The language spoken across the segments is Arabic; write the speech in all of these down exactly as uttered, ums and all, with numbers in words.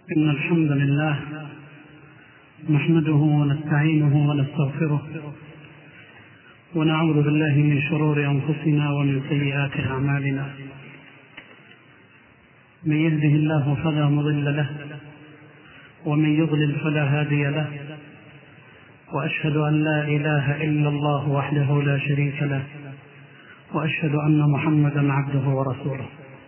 إن الحمد لله نحمده ونستعينه ونستغفره ونعوذ بالله من شرور أنفسنا ومن سيئات أعمالنا. من يهده الله فلا مضل له ومن يضلل فلا هادي له، وأشهد أن لا إله إلا الله وحده لا شريك له، وأشهد أن محمدا عبده ورسوله.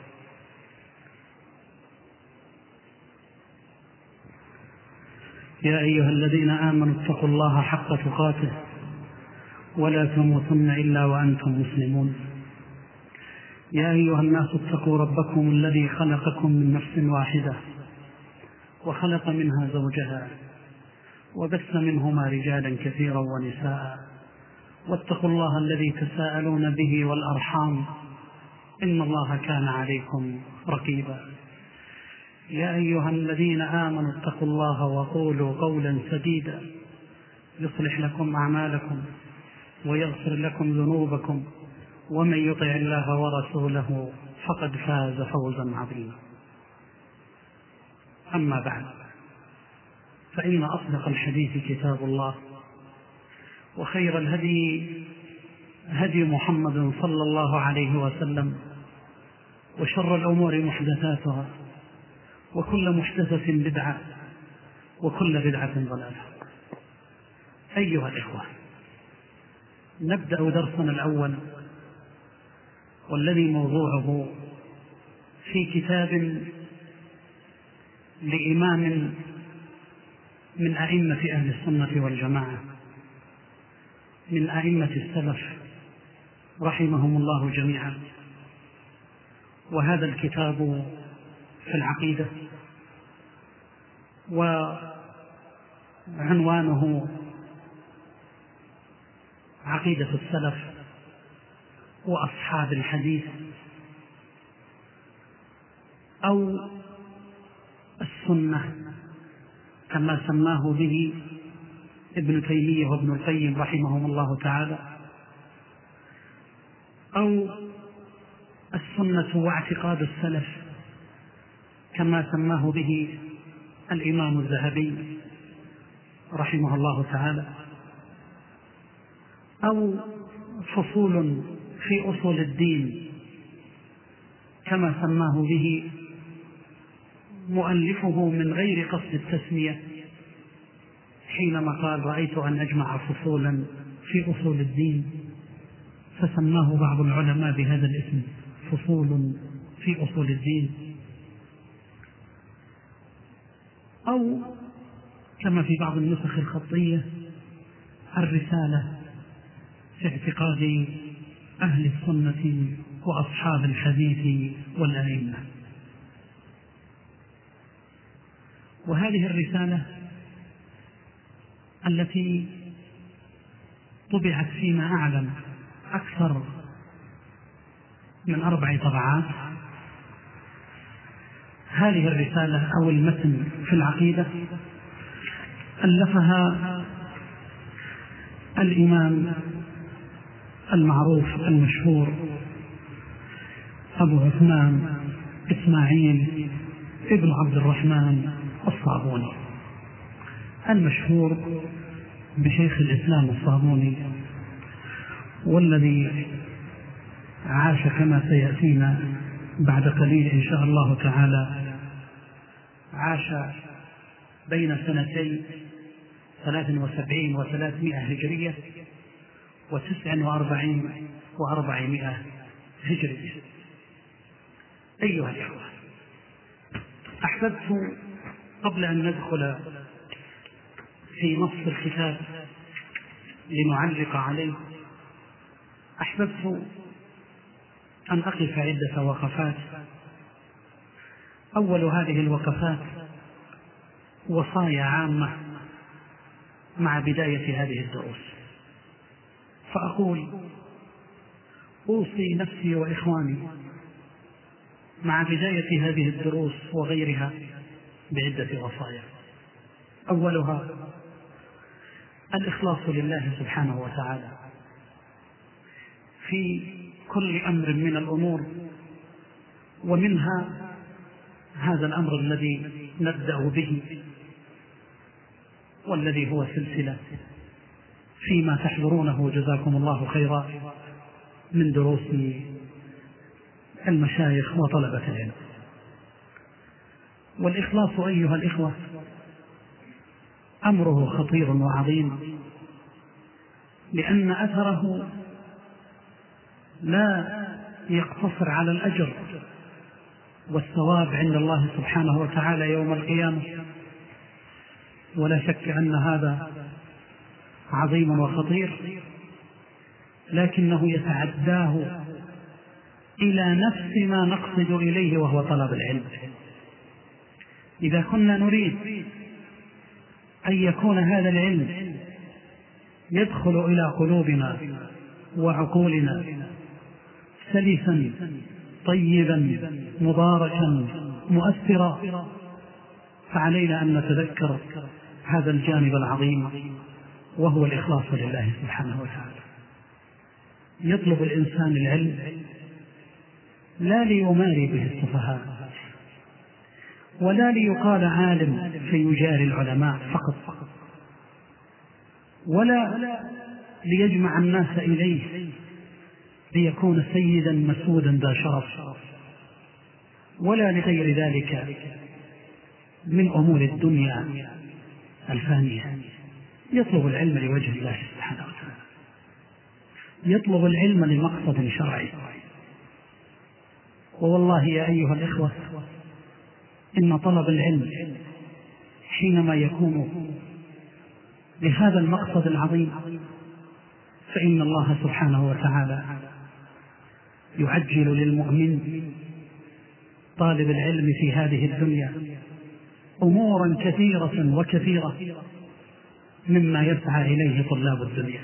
يا أيها الذين آمنوا اتقوا الله حق تقاته ولا تموتن إلا وأنتم مسلمون. يا أيها الناس اتقوا ربكم الذي خلقكم من نفس واحدة وخلق منها زوجها وبث منهما رجالا كثيرا ونساء، واتقوا الله الذي تساءلون به والأرحام إن الله كان عليكم رقيبا. يا أيها الذين آمنوا اتقوا الله وقولوا قولا سديدا يصلح لكم أعمالكم ويغفر لكم ذنوبكم، ومن يطع الله ورسوله فقد فاز فوزا عظيما. أما بعد، فإن أصدق الحديث كتاب الله، وخير الهدي هدي محمد صلى الله عليه وسلم، وشر الأمور محدثاتها، وكل محدثة بدعة، وكل بدعة ضلالة. أيها الإخوة، نبدأ درسنا الأول، والذي موضوعه في كتاب لإمام من أئمة أهل السنة والجماعة، من أئمة السلف رحمهم الله جميعا. وهذا الكتاب في العقيدة، وعنوانه عقيدة السلف وأصحاب الحديث، أو السنة كما سماه به ابن تيمية وابن القيم رحمهم الله تعالى، أو السنة واعتقاد السلف كما سماه به الإمام الذهبي رحمه الله تعالى، أو فصول في أصول الدين كما سماه به مؤلفه من غير قصد التسمية، حينما قال رأيت أن أجمع فصولا في أصول الدين، فسماه بعض العلماء بهذا الاسم، فصول في أصول الدين. أو كما في بعض النسخ الخطية الرسالة في اعتقاد أهل السنة وأصحاب الحديث والأئمة. وهذه الرسالة التي طبعت فيما أعلم أكثر من أربع طبعات، هذه الرسالة أو المتن في العقيدة ألفها الإمام المعروف المشهور أبو عثمان إسماعيل ابن عبد الرحمن الصابوني، المشهور بشيخ الإسلام الصابوني، والذي عاش كما سيأتينا بعد قليل إن شاء الله تعالى، عاش بين سنتين ثلاث وسبعين وثلاثمائة هجرية وتسع وأربعين وأربعمائة هجرية. أيها الأخوة، أحببت قبل أن ندخل في نص الكتاب لنعلق عليه، أحببت أن أقف عدة وقفات. أول هذه الوقفات وصايا عامة مع بداية هذه الدروس، فأقول أوصي نفسي وإخواني مع بداية هذه الدروس وغيرها بعدة وصايا. أولها الإخلاص لله سبحانه وتعالى في كل أمر من الأمور، ومنها هذا الأمر الذي نبدأ به، والذي هو سلسلة فيما تحضرونه جزاكم الله خيرا من دروس المشايخ وطلبة العلم. والإخلاص أيها الإخوة أمره خطير وعظيم، لأن أثره لا يقتصر على الأجر والثواب عند الله سبحانه وتعالى يوم القيامة، ولا شك أن هذا عظيم وخطير، لكنه يتعداه إلى نفس ما نقصد إليه وهو طلب العلم. إذا كنا نريد أن يكون هذا العلم يدخل إلى قلوبنا وعقولنا سلسا طيبا مباركا مؤثرا، فعلينا أن نتذكر هذا الجانب العظيم وهو الإخلاص لله سبحانه وتعالى. يطلب الإنسان العلم لا ليماري به السفهاء، ولا ليقال عالم فيجاري العلماء فقط، ولا ليجمع الناس إليه ليكون سيدا مسودا ذا شرف، ولا لغير ذلك من أمور الدنيا الفانية. يطلب العلم لوجه الله سبحانه وتعالى، يطلب العلم لمقصد شرعي. ووالله يا أيها الإخوة إن طلب العلم حينما يكون لهذا المقصد العظيم فإن الله سبحانه وتعالى يعجل للمؤمن طالب العلم في هذه الدنيا أمورا كثيرة وكثيرة مما يسعى إليه طلاب الدنيا،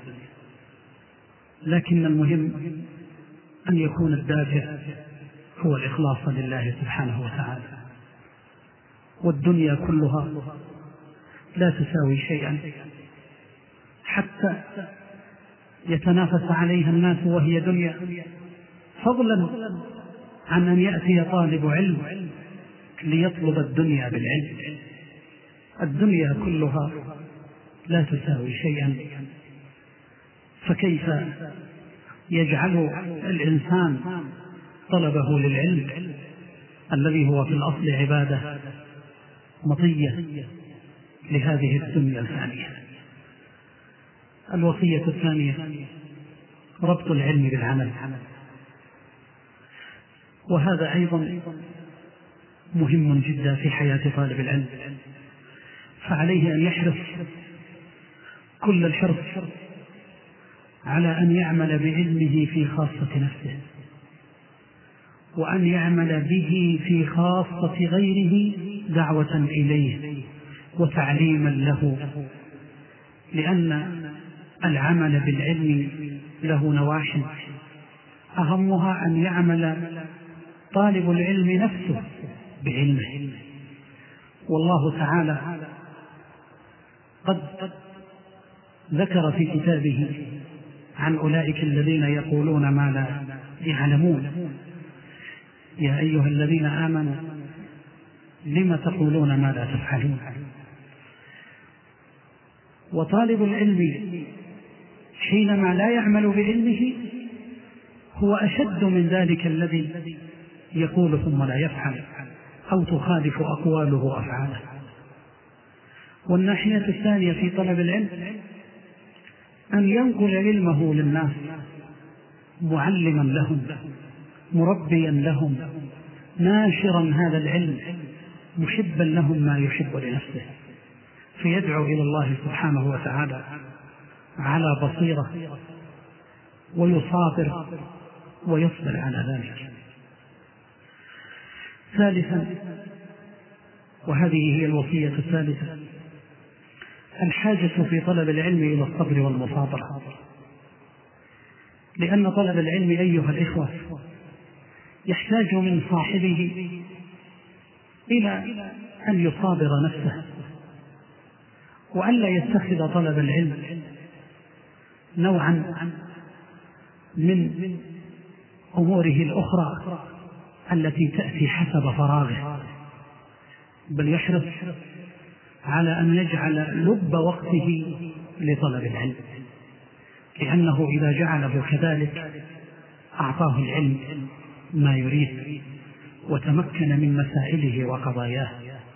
لكن المهم أن يكون الدافع هو الإخلاص لله سبحانه وتعالى. والدنيا كلها لا تساوي شيئا حتى يتنافس عليها الناس وهي دنيا، فضلا عن أن يأتي طالب علم ليطلب الدنيا بالعلم. الدنيا كلها لا تساوي شيئا، فكيف يجعل الإنسان طلبه للعلم الذي هو في الأصل عبادة مطية لهذه الدنيا الفانية؟ الوصية الثانية ربط العلم بالعمل، وهذا أيضا مهم جدا في حياة طالب العلم، فعليه أن يحرص كل الحرص على أن يعمل بعلمه في خاصة نفسه، وأن يعمل به في خاصة غيره دعوة إليه وتعليما له، لأن العمل بالعلم له نواحٍ، أهمها أن يعمل طالب العلم نفسه بعلمه. والله تعالى قد ذكر في كتابه عن أولئك الذين يقولون ما لا يعلمون: يا أيها الذين آمنوا لم تقولون ما لا تفعلون. وطالب العلم حينما لا يعمل بعلمه هو أشد من ذلك الذي يقول ثم لا يفعل أو تخالف أقواله أفعاله. والناحية الثانية في طلب العلم أن ينقل علمه للناس معلما لهم مربيا لهم ناشرا هذا العلم محبا لهم ما يحب لنفسه، فيدعو إلى الله سبحانه وتعالى على بصيرة ويصابر ويصبر على ذلك. ثالثا، وهذه هي الوصية الثالثة، الحاجة في طلب العلم إلى الصبر والمصابرة، لأن طلب العلم أيها الإخوة يحتاج من صاحبه إلى أن يصابر نفسه، وأن لا يتخذ طلب العلم نوعا من أموره الأخرى التي تأتي حسب فراغه، بل يحرص على أن يجعل لب وقته لطلب العلم، لأنه إذا جعله كذلك أعطاه العلم ما يريد وتمكن من مسائله وقضاياه.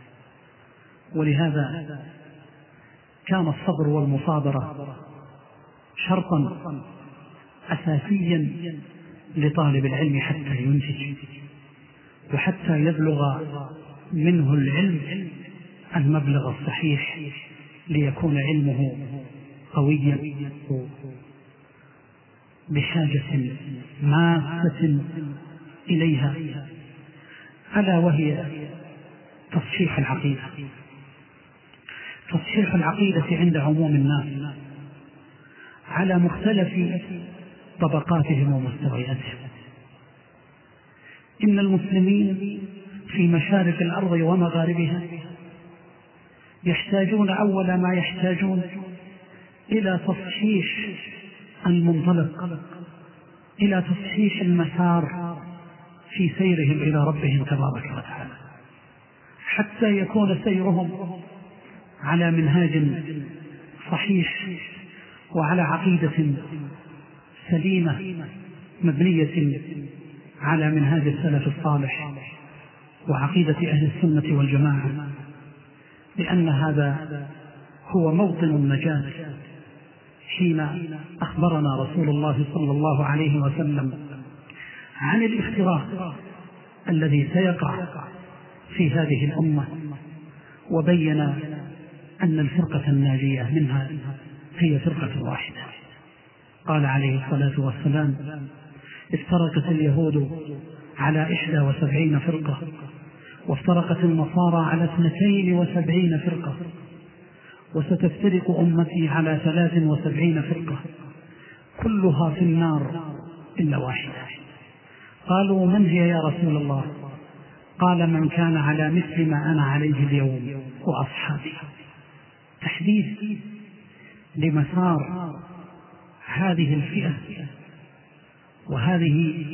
ولهذا كان الصبر والمصابرة شرطا أساسيا لطالب العلم حتى ينتج وحتى يبلغ منه العلم المبلغ الصحيح ليكون علمه قويا بحاجة ماسة إليها، ألا وهي تصحيح العقيدة. تصحيح العقيدة عند عموم الناس على مختلف طبقاتهم ومستوياتهم. إن المسلمين في مشارق الأرض ومغاربها يحتاجون أول ما يحتاجون إلى تصحيح المنطلق، إلى تصحيح المسار في سيرهم إلى ربهم تبارك وتعالى، حتى يكون سيرهم على منهاج صحيح وعلى عقيدة سليمة مبنية على منهاج السلف الصالح وعقيدة أهل السنة والجماعة، لأن هذا هو موطن النجاة. حين أخبرنا رسول الله صلى الله عليه وسلم عن الافتراق الذي سيقع في هذه الأمة، وبين أن الفرقة الناجية منها هي فرقة واحدة. قال عليه الصلاة والسلام: افترقت اليهود على إحدى وسبعين فرقة، وافترقت النصارى على اثنتين وسبعين فرقة، وستفترق أمتي على ثلاث وسبعين فرقة، كلها في النار إلا واحدة. قالوا: من هي يا رسول الله؟ قال: من كان على مثل ما أنا عليه اليوم وأصحابي. تحديد لمسار هذه الفئة وهذه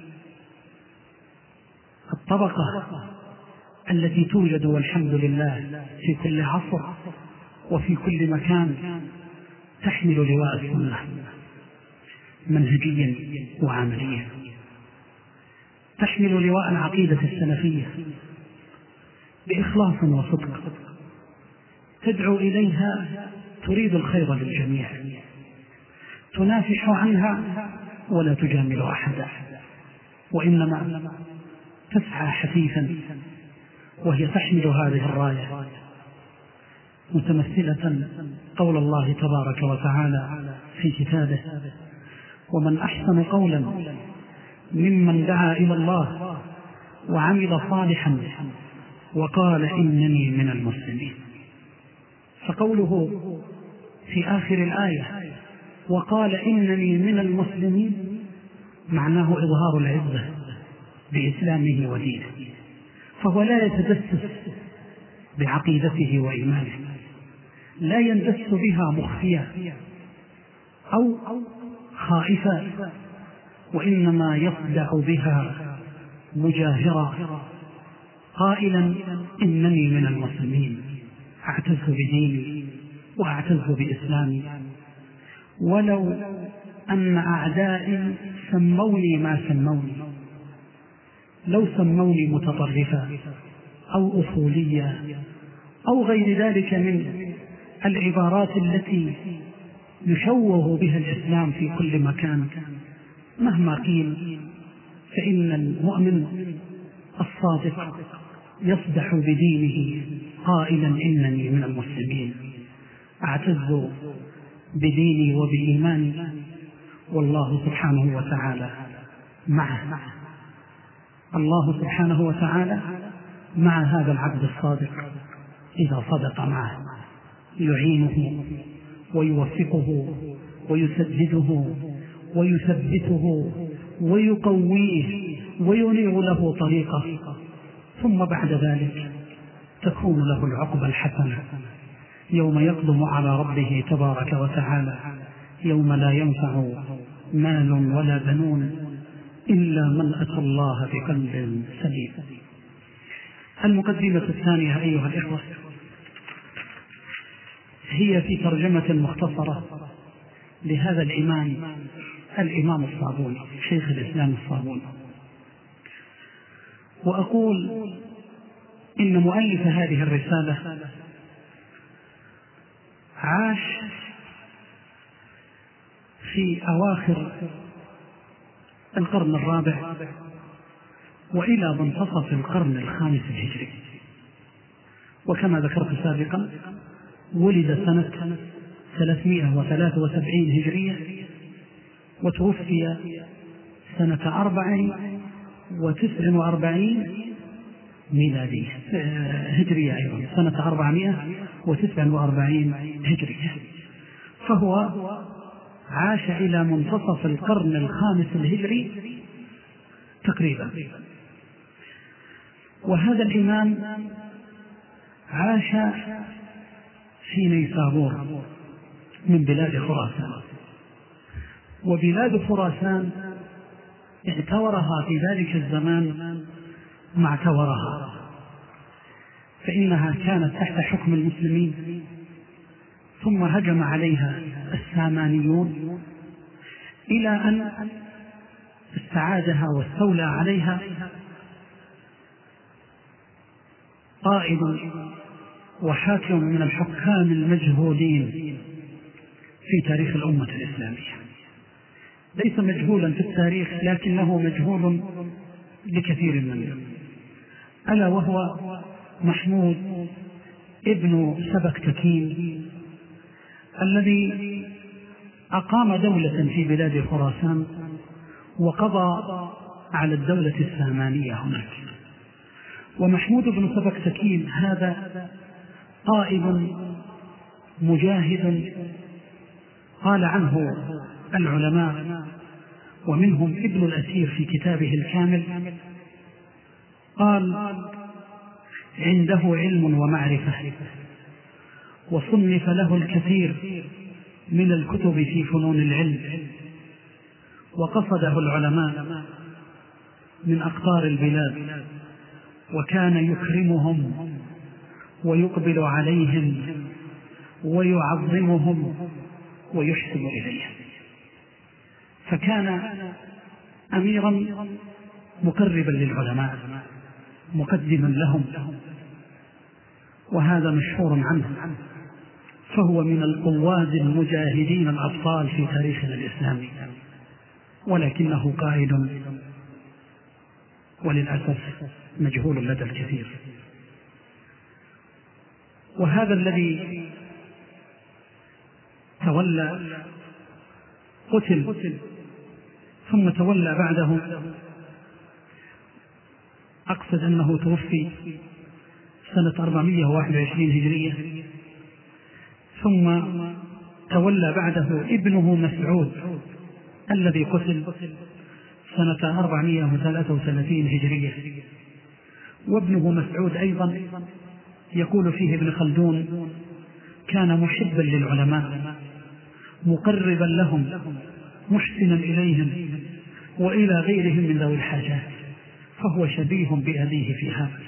الطبقة التي توجد والحمد لله في كل عصر وفي كل مكان، تحمل لواء السنة منهجيا وعمليا، تحمل لواء العقيدة السلفية بإخلاص وصدق، تدعو إليها، تريد الخير للجميع، تنافح عنها ولا تجامل أحدا، وإنما تسعى حثيثا وهي تحمل هذه الراية متمثلة قول الله تبارك وتعالى في كتابه: ومن أحسن قولا ممن دعا إلى الله وعمل صالحا وقال إنني من المسلمين. فقوله في آخر الآية وقال إنني من المسلمين معناه إظهار العزة بإسلامه ودينه، فهو لا يتدسس بعقيدته وإيمانه، لا يندس بها مخفيا أو خائفا، وإنما يصدع بها مجاهرا قائلا إنني من المسلمين، أعتز بديني وأعتز بإسلامي، ولو أن أعدائي سموني ما سموني، لو سموني متطرفا أو أصوليا أو غير ذلك من العبارات التي يشوه بها الإسلام في كل مكان، مهما قيل فإن المؤمن الصادق يصدح بدينه قائلا إنني من المسلمين، أعتز بديني وبإيماني، والله سبحانه وتعالى معه. الله سبحانه وتعالى مع هذا العبد الصادق إذا صدق معه، يعينه ويوفقه ويسدده ويثبته ويقويه وينير له طريقه، ثم بعد ذلك تكون له العقبى الحسنة يوم يقدم على ربه تبارك وتعالى، يوم لا ينفع مال ولا بنون إلا من أتى الله بقلب سليم. المقدمة الثانية أيها الإخوة هي في ترجمة مختصرة لهذا الإمام الإمام الصابوني شيخ الإسلام الصابوني. وأقول إن مؤلف هذه الرسالة عاش في أواخر القرن الرابع وإلى منتصف القرن الخامس الهجري، وكما ذكرت سابقا ولد سنة ثلاثمائة وثلاثة وسبعين هجرية وتوفي سنة أربع وتسع وأربعين ميلادية هجرية أيضا سنة أربعمائة وتسع وأربعين هجرية، فهو عاش إلى منتصف القرن الخامس الهجري تقريبا. وهذا الإمام عاش في نيسابور من بلاد خراسان، وبلاد خراسان اعتورها في ذلك الزمان ما اعتورها، فإنها كانت تحت حكم المسلمين، ثم هجم عليها السامانيون إلى أن استعادها واستولى عليها قائد وحاكم من الحكام المجهولين في تاريخ الأمة الإسلامية، ليس مجهولا في التاريخ لكنه مجهول لكثير منهم، ألا وهو محمود ابن سبكتكين الذي أقام دولة في بلاد خراسان وقضى على الدولة السامانية هناك. ومحمود بن سبكتكين هذا قائد مجاهد قال عنه العلماء ومنهم ابن الأثير في كتابه الكامل قال عنده علم ومعرفة وصنف له الكثير من الكتب في فنون العلم، وقصده العلماء من أقطار البلاد وكان يكرمهم ويقبل عليهم ويعظمهم ويحسن إليهم، فكان أميرا مقربا للعلماء مقدما لهم، وهذا مشهور عنه، فهو من القواد المجاهدين الأبطال في تاريخنا الإسلامي، ولكنه قائد وللأسف مجهول لدى الكثير. وهذا الذي تولى قتل ثم تولى بعده، أقصد أنه توفي سنة أربعمائة وواحد وعشرين هجرية، ثم تولى بعده ابنه مسعود الذي قتل سنة أربعمائة وثلاثة وثلاثين هجرية. وابنه مسعود أيضا يقول فيه ابن خلدون كان محبا للعلماء مقربا لهم محسنا إليهم وإلى غيرهم من ذوي الحاجات، فهو شبيه بأبيه في هذا.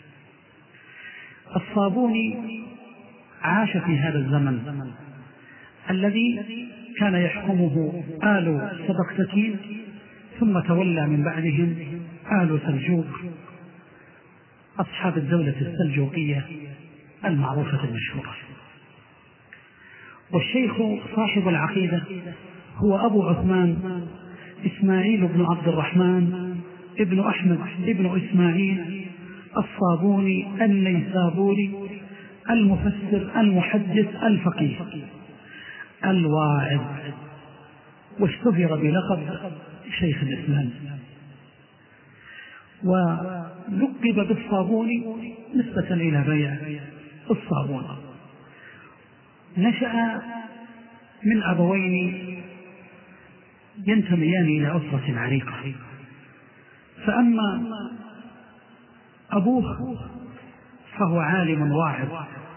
الصابوني عاش في هذا الزمن الذي كان يحكمه آل سبكتكين، ثم تولى من بعدهم آل سلجوق أصحاب الدولة السلجوقية المعروفة المشهورة. والشيخ صاحب العقيدة هو أبو عثمان إسماعيل بن عبد الرحمن ابن أحمد ابن إسماعيل الصابوني النيسابوري المفسر المحدث الفقيه الواعظ، واشتهر بلقب شيخ الإسلام، ولقب بالصابوني نسبة إلى بيع الصابون. نشأ من أبوين ينتميان إلى أسرة عريقة، فأما أبوه فهو عالم واعظ،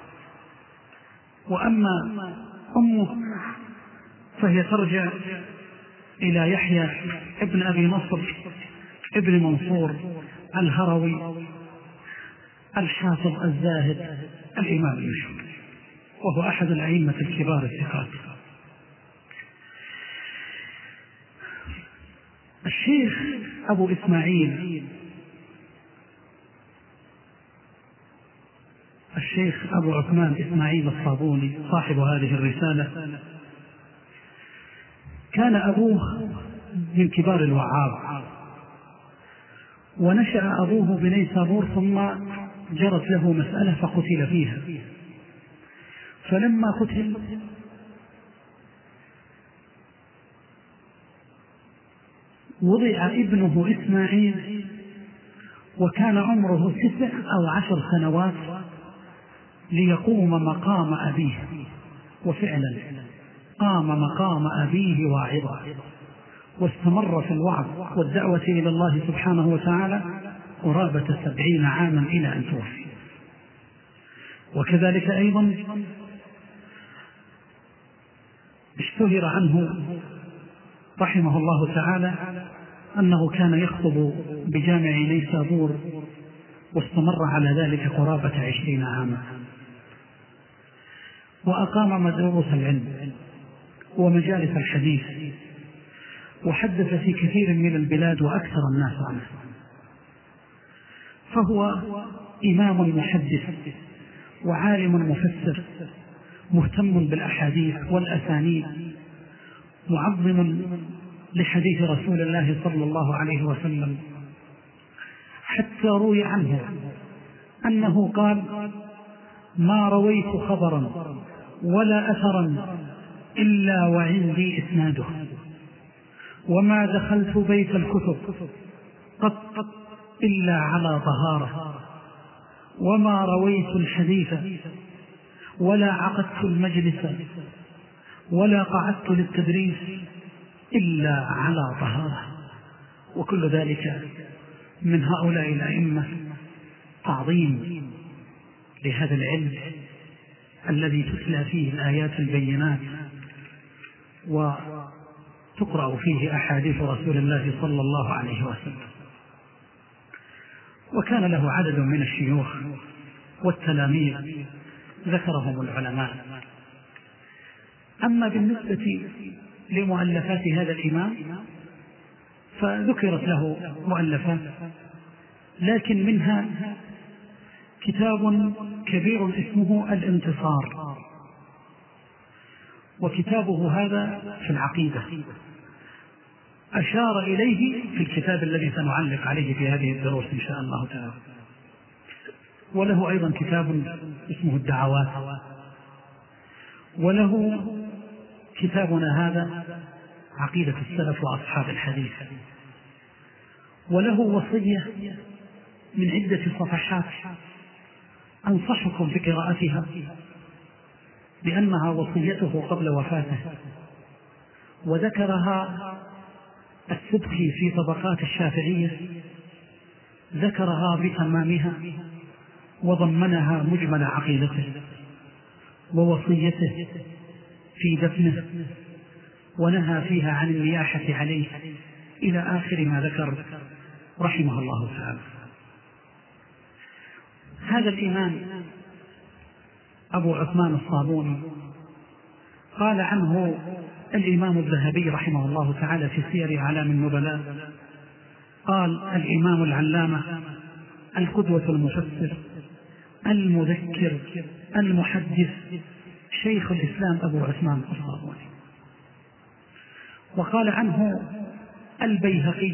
وأما أمه فهي ترجع إلى يحيى ابن أبي نصر ابن منصور الهروي الحافظ الزاهد الإمام المشهور، وهو أحد الأئمة الكبار الثقات. الشيخ أبو إسماعيل الشيخ أبو عثمان إسماعيل الصابوني صاحب هذه الرسالة كان أبوه من كبار الوعاظ، ونشأ أبوه بنيسابور ثم جرت له مسألة فقتل فيها، فلما قتل وضع ابنه إسماعيل وكان عمره تسع أو عشر سنوات ليقوم مقام أبيه، وفعلا قام مقام أبيه واعظا، واستمر في الوعظ والدعوة إلى الله سبحانه وتعالى قرابة سبعين عاما إلى أن توفي. وكذلك أيضا اشتهر عنه رحمه الله تعالى أنه كان يخطب بجامع نيسابور، واستمر على ذلك قرابة عشرين عاما، وأقام مدروس العلم ومجالس الحديث، وحدث في كثير من البلاد وأكثر الناس عنه. فهو إمام محدث وعالم مفسر مهتم بالأحاديث والأسانيد، معظم لحديث رسول الله صلى الله عليه وسلم، حتى روي عنه أنه قال: ما رويت خبرا ولا أثرا إلا وعندي إسناده، وما دخلت بيت الكتب قط إلا على طهارة، وما رويت الحديث ولا عقدت المجلس ولا قعدت للتدريس إلا على طهارة. وكل ذلك من هؤلاء الأئمة تعظيم لهذا العلم الذي تتلى فيه الآيات البينات وتقرأ فيه أحاديث رسول الله صلى الله عليه وسلم. وكان له عدد من الشيوخ والتلاميذ ذكرهم العلماء. أما بالنسبة لمؤلفات هذا الإمام فذكرت له مؤلفات، لكن منها كتاب كبير اسمه الانتصار، وكتابه هذا في العقيدة أشار إليه في الكتاب الذي سنعلق عليه في هذه الدروس إن شاء الله تعالى. وله أيضا كتاب اسمه الدعوات، وله كتابنا هذا عقيدة السلف وأصحاب الحديث، وله وصية من عدة صفحات أنصحكم بقراءتها لأنها وصيته قبل وفاته، وذكرها السبكي في طبقات الشافعية، ذكرها بتمامها وضمنها مجمل عقيدته ووصيته في دفنه، ونهى فيها عن النياحة عليه إلى آخر ما ذكر رحمه الله تعالى. هذا الإمام أبو عثمان الصابوني قال عنه الإمام الذهبي رحمه الله تعالى في سير أعلام النبلاء، قال: الإمام العلامة القدوة المفسر المذكر المحدث شيخ الإسلام أبو عثمان الصابوني. وقال عنه البيهقي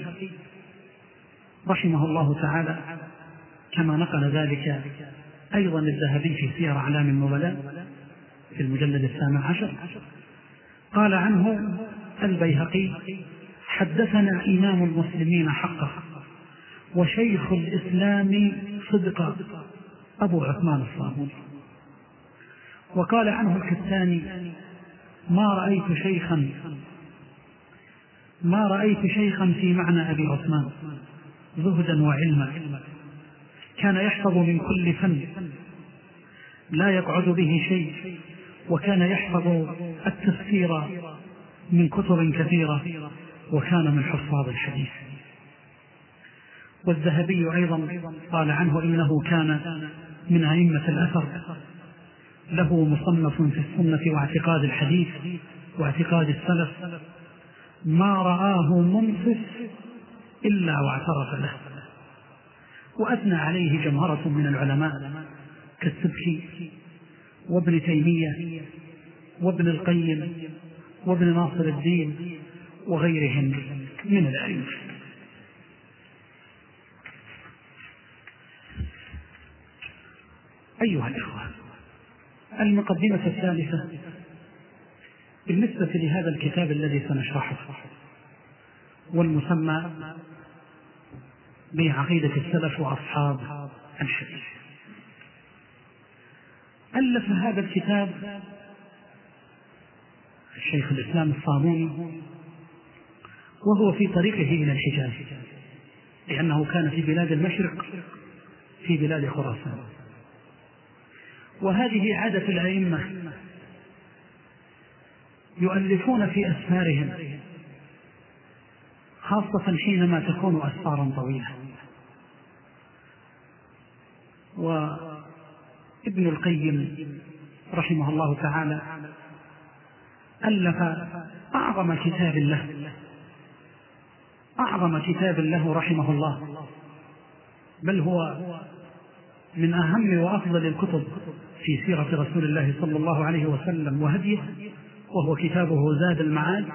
رحمه الله تعالى كما نقل ذلك أيضا الذهبي في سير أعلام النبلاء في المجلد الثامن عشر، قال عنه البيهقي: حدثنا إمام المسلمين حقا وشيخ الإسلام صدقا أبو عثمان الصابوني. وقال عنه الكتاني: ما رأيت شيخا ما رأيت شيخا في معنى أبي عثمان زهدا وعلما، كان يحفظ من كل فن لا يقعد به شيء، وكان يحفظ التفسير من كتب كثيرة، وكان من حفاظ الحديث. والذهبي أيضا قال عنه إنه كان من أئمة الأثر، له مصنف في السنة واعتقاد الحديث واعتقاد السلف ما رآه منصف إلا واعترف له، وأثنى عليه جمهرة من العلماء كالسبكي وابن تيمية وابن القيم وابن ناصر الدين وغيرهم من الأئمة. أيها الإخوة، المقدمة الثالثة بالنسبة لهذا الكتاب الذي سنشرحه والمسمى بعقيدة السلف وأصحاب الحديث. ألف هذا الكتاب الشيخ الإسلام الصابوني وهو في طريقه إلى الحجاز، لأنه كان في بلاد المشرق في بلاد خراسان. وهذه عادة الأئمة، يؤلفون في أسفارهم خاصة حينما تكون أسفارا طويلة. وابن القيم رحمه الله تعالى ألف أعظم كتاب له أعظم كتاب له رحمه الله، بل هو من أهم وأفضل الكتب في سيرة رسول الله صلى الله عليه وسلم وهديه، وهو كتابه زاد المعاد.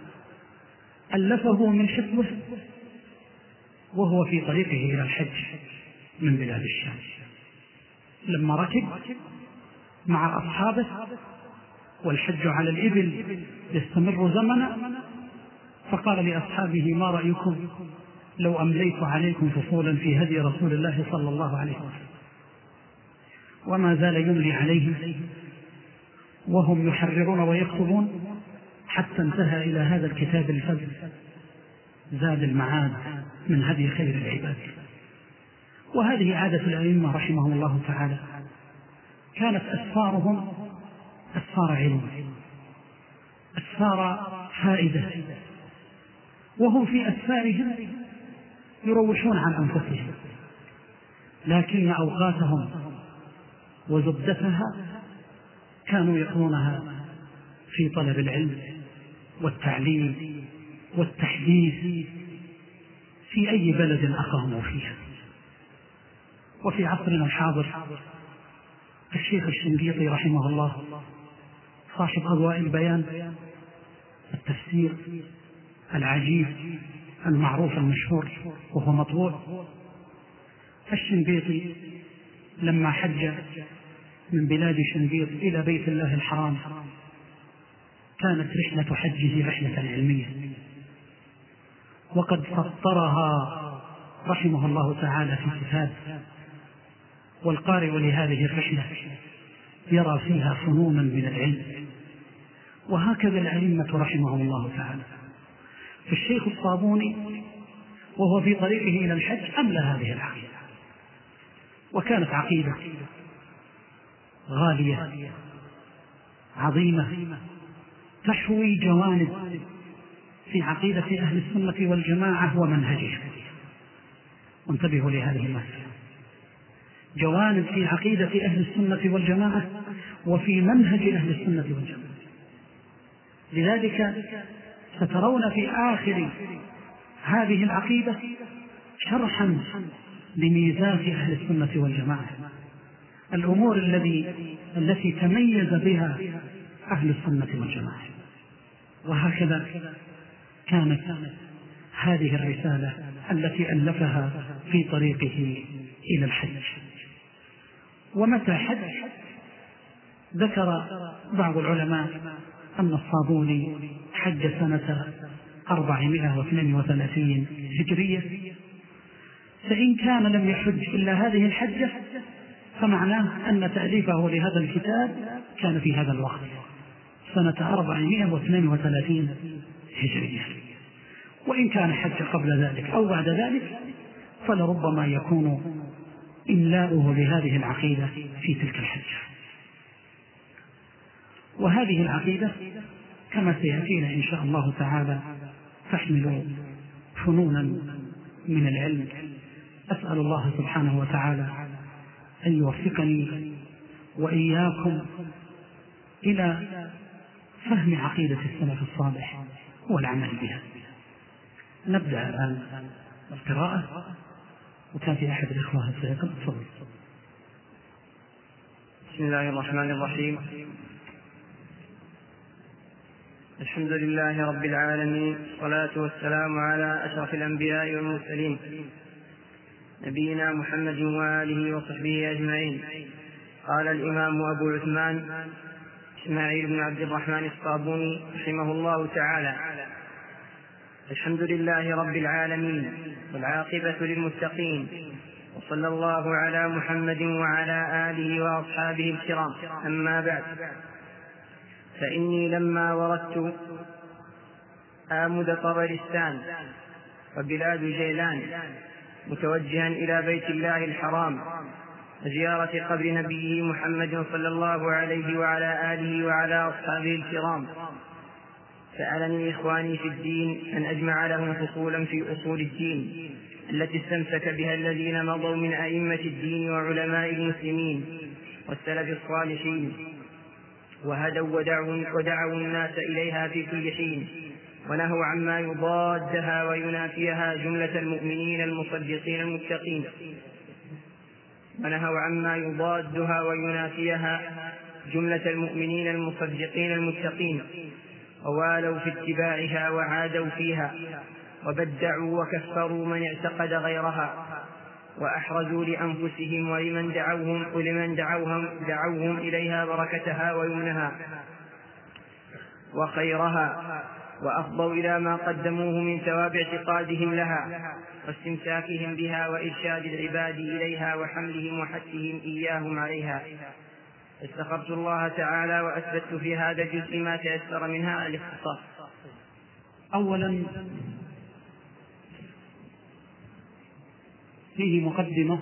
ألفه من حفظه وهو في طريقه إلى الحج من بلاد الشام، لما ركب مع أصحابه والحج على الإبل يستمر زمنا، فقال لأصحابه: ما رأيكم لو أمليت عليكم فصولا في هدي رسول الله صلى الله عليه وسلم؟ وما زال يملي عليهم وهم يحررون ويكتبون حتى انتهى إلى هذا الكتاب الفذ زاد المعاد من هدي خير العباد. وهذه عادة الأئمة رحمهم الله تعالى، كانت أسفارهم أسفار علم، أسفار فائدة، وهم في أسفارهم يروحون عن أنفسهم، لكن أوقاتهم وزبدتها كانوا يقضونها في طلب العلم والتعليم والتحديث في أي بلد أقاموا فيها. وفي عصرنا الحاضر الشيخ الشنقيطي رحمه الله صاحب أضواء البيان، التفسير العجيب المعروف المشهور وهو مطبوع. الشنقيطي لما حج من بلاد شنقيط إلى بيت الله الحرام كانت رحلة حجه رحلة علمية، وقد فطرها رحمه الله تعالى في كتاب، والقارئ لهذه الرحلة يرى فيها فنونا من العلم. وهكذا الأئمة رحمهم الله تعالى. فالشيخ الصابوني وهو في طريقه إلى الحج أملى هذه العقيدة، وكانت عقيدة غالية عظيمة تحوي جوانب في عقيدة أهل السنة والجماعة ومنهجهم. وانتبهوا لهذه المسألة، جوانب في عقيدة أهل السنة والجماعة وفي منهج أهل السنة والجماعة. لذلك سترون في آخر هذه العقيدة شرحا لميزات أهل السنة والجماعة، الأمور الذي التي تميز بها أهل السنة والجماعة. وهكذا كانت هذه الرسالة التي ألفها في طريقه إلى الحج. ومتى حج؟ ذكر بعض العلماء أن الصابوني حج سنة أربعمائة واثنين وثلاثين هجرية، فإن كان لم يحج إلا هذه الحجة فمعناه أن تأليفه لهذا الكتاب كان في هذا الوقت سنة أربعمائة واثنين وثلاثين هجرية. وإن كان حج قبل ذلك أو بعد ذلك فلربما يكون إملاؤه لهذه العقيدة في تلك الحجة. وهذه العقيدة كما سيأتينا إن شاء الله تعالى تحمل فنونا من العلم أسأل الله سبحانه وتعالى أن يوفقني وإياكم إلى فهم عقيدة السلف الصالح والعمل بها. نبدأ الآن القراءة، وكان في أحد الإخوة سيقرأ. تفضل. بسم الله الرحمن الرحيم. الحمد لله رب العالمين، والصلاة والسلام على أشرف الأنبياء والمرسلين نبينا محمد وآله وصحبه أجمعين. قال الإمام أبو عثمان إسماعيل بن عبد الرحمن الصابوني رحمه الله تعالى: الحمد لله رب العالمين، والعاقبة للمتقين، وصلى الله على محمد وعلى آله وأصحابه الكرام. أما بعد، فإني لما وردت آمد طبرستان وبلاد جيلان متوجها إلى بيت الله الحرام زيارة قبر نبيه محمد صلى الله عليه وعلى آله وعلى أصحابه الكرام، سألني إخواني في الدين أن أجمع لهم فصولا في أصول الدين التي استمسك بها الذين مضوا من أئمة الدين وعلماء المسلمين والسلف الصالحين، وهدوا ودعوا, ودعوا الناس إليها في كل حين، ونهوا عما يضادها وينافيها جملة المؤمنين المصدقين المتقين ونهوا عما يضادها وينافيها جملة المؤمنين المصدقين المتقين ووالوا في اتباعها وعادوا فيها، وبدعوا وكفروا من اعتقد غيرها، وأحرزوا لأنفسهم ولمن دعوهم, ولمن دعوهم, دعوهم إليها بركتها ويمنها وخيرها، وأفضوا إلى ما قدموه من ثواب اعتقادهم لها واستمساكهم بها وإرشاد العباد إليها وحملهم وحثهم إياهم عليها. استغفرت الله تعالى وأثبت في هذا الجزء ما تيسر منها الاختصار. أولا فيه مقدمة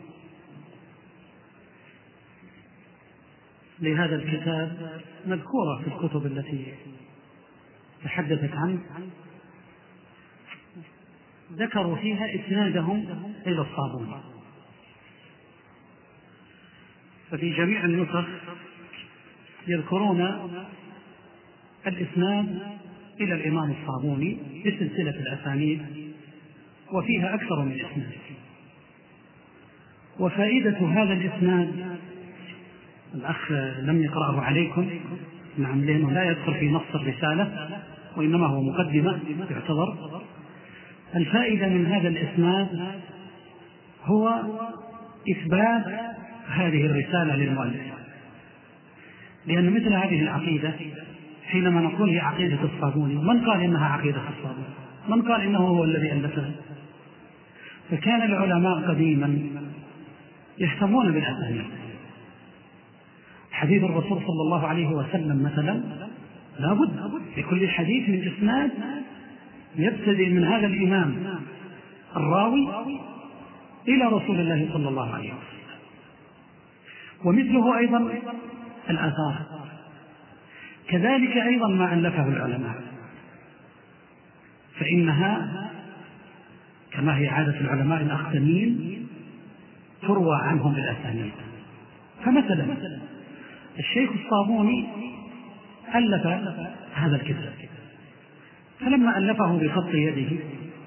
لهذا الكتاب مذكورة في الكتب التي تحدثت عنه، ذكروا فيها إسنادهم إلى الصابوني، ففي جميع النسخ يذكرون الإسناد إلى الإمام الصابوني بسلسلة الأسانيد، وفيها أكثر من إسناد. وفائدة هذا الإسناد، الأخ لم يقرأه عليكم، نعم، لأنه لا يدخل في نص الرسالة وإنما هو مقدمة يعتبر. الفائدة من هذا الإسناد هو إثبات هذه الرسالة للمؤلف، لأن مثل هذه العقيدة حينما نقول هي عقيدة الصابوني، من قال إنها عقيدة الصابوني؟ من قال إنه هو الذي ألفها؟ فكان العلماء قديما يهتمون بالأسانيد. حديث الرسول صلى الله عليه وسلم مثلا لا بد لكل حديث من إسناد يبتدئ من هذا الإمام الراوي إلى رسول الله صلى الله عليه وسلم. ومثله أيضا الآثار، كذلك أيضا ما ألفه العلماء، فإنها كما هي عادة العلماء الأقدمين تروى عنهم بالأسانيد. فمثلا الشيخ الصابوني ألف هذا الكتاب، فلما ألفه بخط يده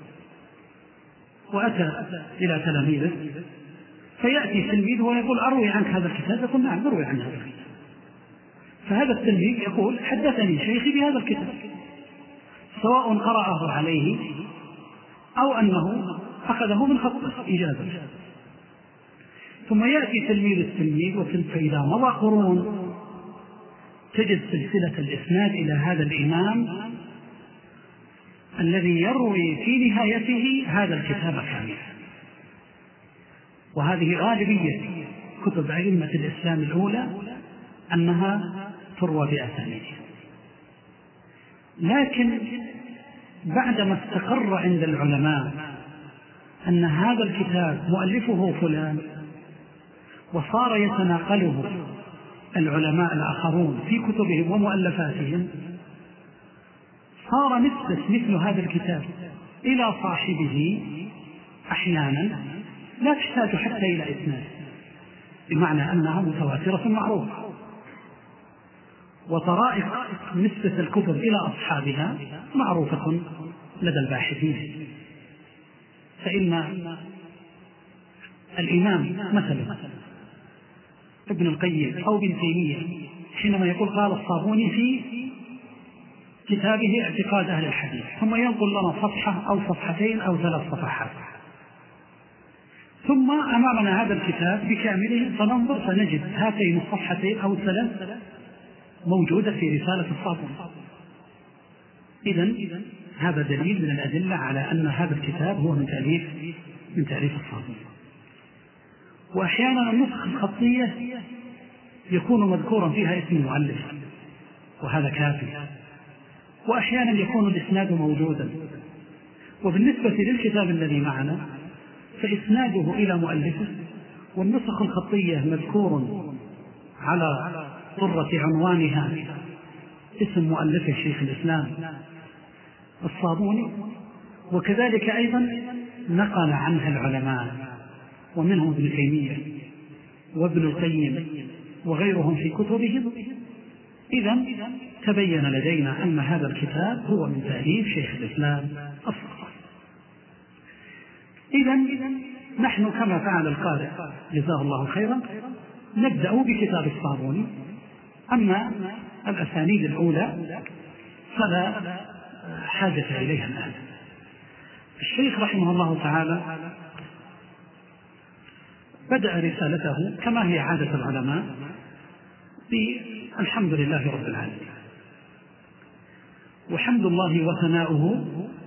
وأتى إلى تلاميذه فيأتي تلميذه ويقول: أروي عنك هذا الكتاب؟ يقول: نعم، أروي عن هذا الكتاب. فهذا التلميذ يقول: حدثني شيخي بهذا الكتاب، سواء قرأه عليه أو أنه أخذه من خطه إجازة. ثم يأتي تلميذ التلميذ، فإذا مضى قرون تجد سلسلة الإسناد إلى هذا الإمام الذي يروي في نهايته هذا الكتاب كاملا. وهذه غالبية كتب أئمة الإسلام الأولى أنها تروى بأسانيدها. لكن بعدما استقر عند العلماء أن هذا الكتاب مؤلفه فلان، وصار يتناقله العلماء الآخرون في كتبهم ومؤلفاتهم، صار نسبة مثل هذا الكتاب إلى صاحبه أحيانا لا تحتاج حتى إلى إسناد، بمعنى أنها متواترة معروفة. وطرائق نسبة الكتب إلى أصحابها معروفة لدى الباحثين، فإن الإمام مثلا ابن القيم أو ابن تيمية حينما يقول قال الصابوني في كتابه اعتقاد أهل الحديث، ثم ينقل لنا صفحة أو صفحتين أو ثلاث صفحات، ثم أمامنا هذا الكتاب بكامله فننظر فنجد هاتين الصفحتين أو الثلاث موجودة في رسالة الصابوني. إذن هذا دليل من الأدلة على أن هذا الكتاب هو من تأليف من تأليف الصابوني. وأحيانا النسخ الخطية يكون مذكورا فيها اسم المؤلف وهذا كافي، وأحيانا يكون الإسناد موجودا. وبالنسبة للكتاب الذي معنا فإسناده إلى مؤلفه، والنسخ الخطية مذكور على ضرة عنوانها اسم مؤلفه شيخ الإسلام الصابوني، وكذلك أيضا نقل عنها العلماء ومنهم ابن تيمية وابن القيم وغيرهم في كتبهم. إذن تبين لدينا أن هذا الكتاب هو من تأليف شيخ الإسلام الصابوني. إذن نحن كما فعل القارئ جزاه الله خيرا نبدأ بكتاب الصابوني، أما الأسانيد الأولى فلا حاجة إليها الآن. الشيخ رحمه الله تعالى بدأ رسالته كما هي عادة العلماء بالحمد لله رب العالمين، وحمد الله وثناؤه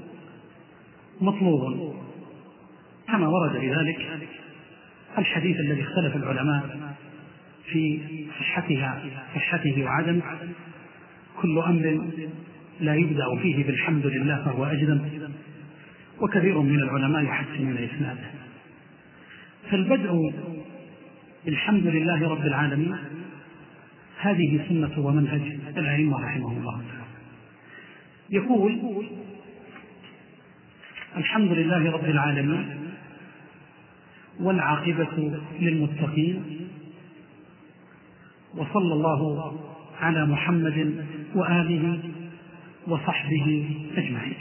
مطلوب كما ورد بذلك الحديث الذي اختلف العلماء في صحتها صحته وعدمه. كل أمر لا يبدأ فيه بالحمد لله فهو أجدم، وكثير من العلماء يحسنون إسناده. فالبدء بالحمد لله رب العالمين هذه سنة ومنهج الأئمة رحمه الله تعالى. يقول الحمد لله رب العالمين والعاقبة للمتقين، وصلى الله على محمد وآله وصحبه أجمعين.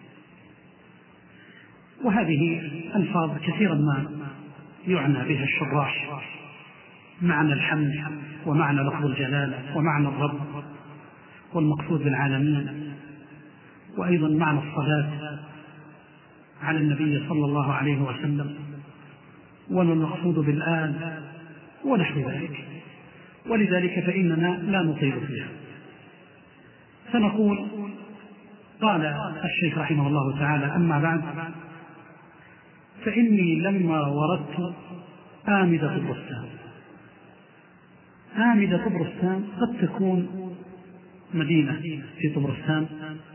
وهذه ألفاظ كثيرا ما يعنى بها الشراح معنى الحمد ومعنى لفظ الجلالة ومعنى الرب والمقصود بالعالمين، وأيضا معنى الصلاة على النبي صلى الله عليه وسلم والمقصود بالآل ونحو ذلك. ولذلك فإننا لا نطيل فيها، فنقول قال الشيخ رحمه الله تعالى: أما بعد، فإني لما وردت آمدة طبرستان. آمدة طبرستان قد تكون مدينة في طبرستان،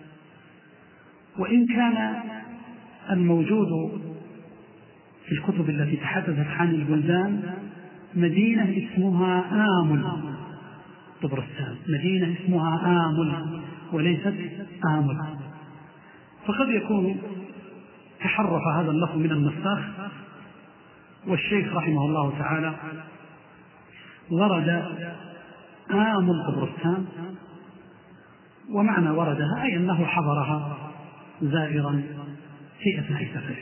وإن كان الموجود في الكتب التي تحدثت عن البلدان مدينة اسمها آمل. طبرستان مدينة اسمها آمل وليست آمل، فقد يكون تحرف هذا اللفظ من النساخ. والشيخ رحمه الله تعالى ورد آمل طبرستان، ومعنى وردها أي أنه حضرها زائرا في أثناء سفره.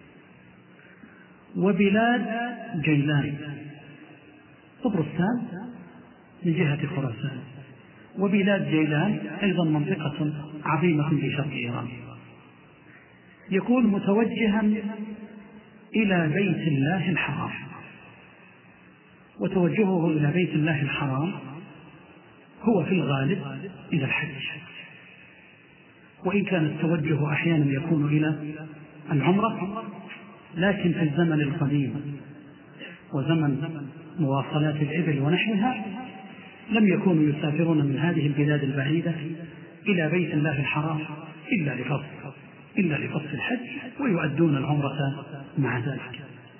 وبلاد جيلان، طبرستان من جهة خراسان، وبلاد جيلان أيضا منطقة عظيمة في شرق إيران. يكون متوجها إلى بيت الله الحرام، وتوجهه إلى بيت الله الحرام هو في الغالب إلى الحج، وإن كان التوجه أحيانا يكون إلى العمرة، لكن في الزمن القديم وزمن مواصلات الإبل ونحوها لم يكونوا يسافرون من هذه البلاد البعيدة إلى بيت الله الحرام إلا لفصل إلا لفصل الحج، ويؤدون العمرة مع ذلك.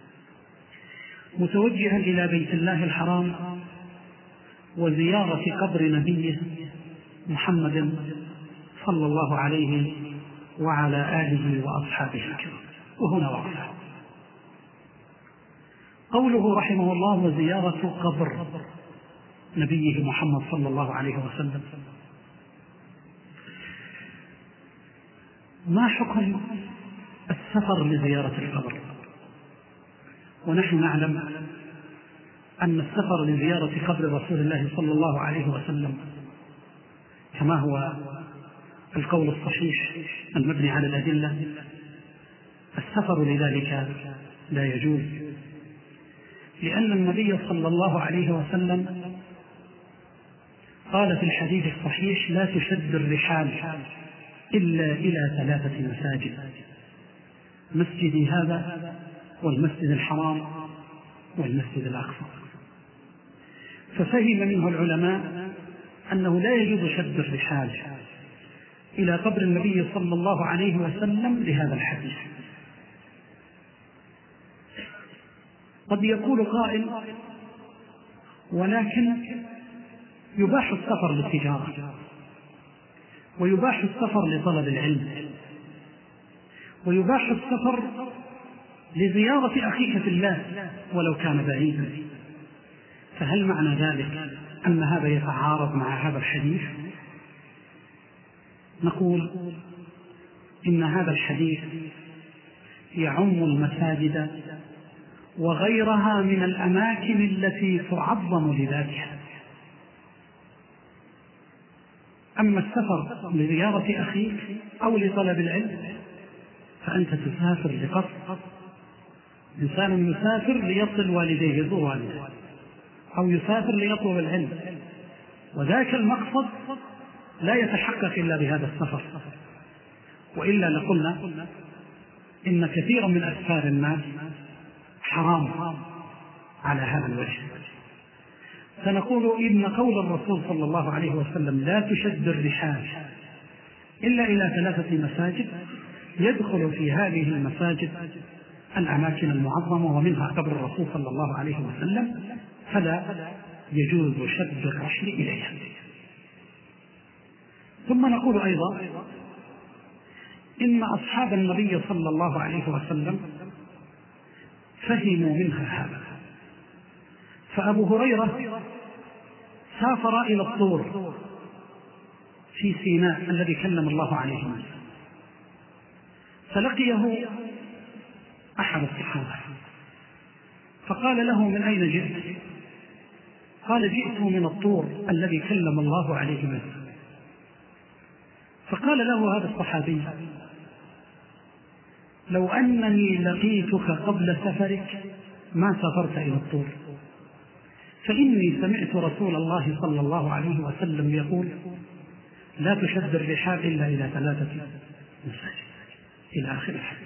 متوجها إلى بيت الله الحرام وزيارة قبر نبيه محمد صلى الله عليه وعلى آله وأصحابه الكرام. وهنا وقفة. قوله رحمه الله: وزيارة قبر نبيه محمد صلى الله عليه وسلم، ما حكم السفر لزيارة القبر؟ ونحن نعلم أن السفر لزيارة قبر رسول الله صلى الله عليه وسلم كما هو القول الصحيح المبني على الأدلة، السفر لذلك لا يجوز، لأن النبي صلى الله عليه وسلم قال في الحديث الصحيح: لا تشد الرحال إلا إلى ثلاثة مساجد: مسجدي هذا، والمسجد الحرام، والمسجد الأقصى. ففهم منه العلماء أنه لا يجوز شد الرحال إلى قبر النبي صلى الله عليه وسلم لهذا الحديث. قد يقول قائل: ولكن يباح السفر للتجارة، ويباح السفر لطلب العلم، ويباح السفر لزيارة أخيك في الله ولو كان بعيدا، فهل معنى ذلك أن هذا يتعارض مع هذا الحديث؟ نقول إن هذا الحديث يعم المساجد وغيرها من الأماكن التي تعظم لذاتها. أما السفر لزيارة أخيك أو لطلب العلم فأنت تسافر لقصد، إنسان يسافر ليصل والديه يزور والديه، أو يسافر ليطلب العلم، وذاك المقصد لا يتحقق إلا بهذا السفر، وإلا لقلنا إن كثيرا من أسفار الناس حرام على هذا الوجه. فنقول إن قول الرسول صلى الله عليه وسلم: لا تشد الرحال إلا إلى ثلاثة مساجد، يدخل في هذه المساجد الأماكن المعظمة ومنها قبر الرسول صلى الله عليه وسلم، فلا يجوز شد الرحل إليها. ثم نقول أيضا إن أصحاب النبي صلى الله عليه وسلم فهموا منها هذا، فأبو هريرة سافر إلى الطور في سيناء الذي كلم الله عليه موسى، فلقيه أحد الصحابة فقال له: من أين جئت؟ قال: جئت من الطور الذي كلم الله عليه موسى. فقال له هذا الصحابي: لو أنني لقيتك قبل سفرك ما سافرت إلى الطور، فإني سمعت رسول الله صلى الله عليه وسلم يقول: لا تشد الرحال إلا إلى ثلاثة مساجد، إلى آخر الحديث.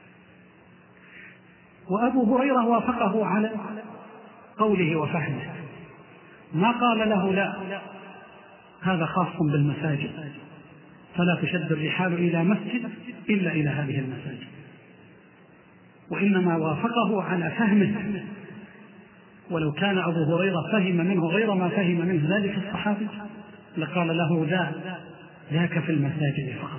وأبو هريرة وافقه على قوله وفهمه، ما قال له: لا، هذا خاص بالمساجد، فلا تشد الرحال إلى مسجد إلا إلى هذه المساجد، وإنما وافقه على فهمه. ولو كان أبو هريرة فهم منه غير ما فهم منه ذلك الصحابي لقال له: لا، ذاك في المساجد فقط.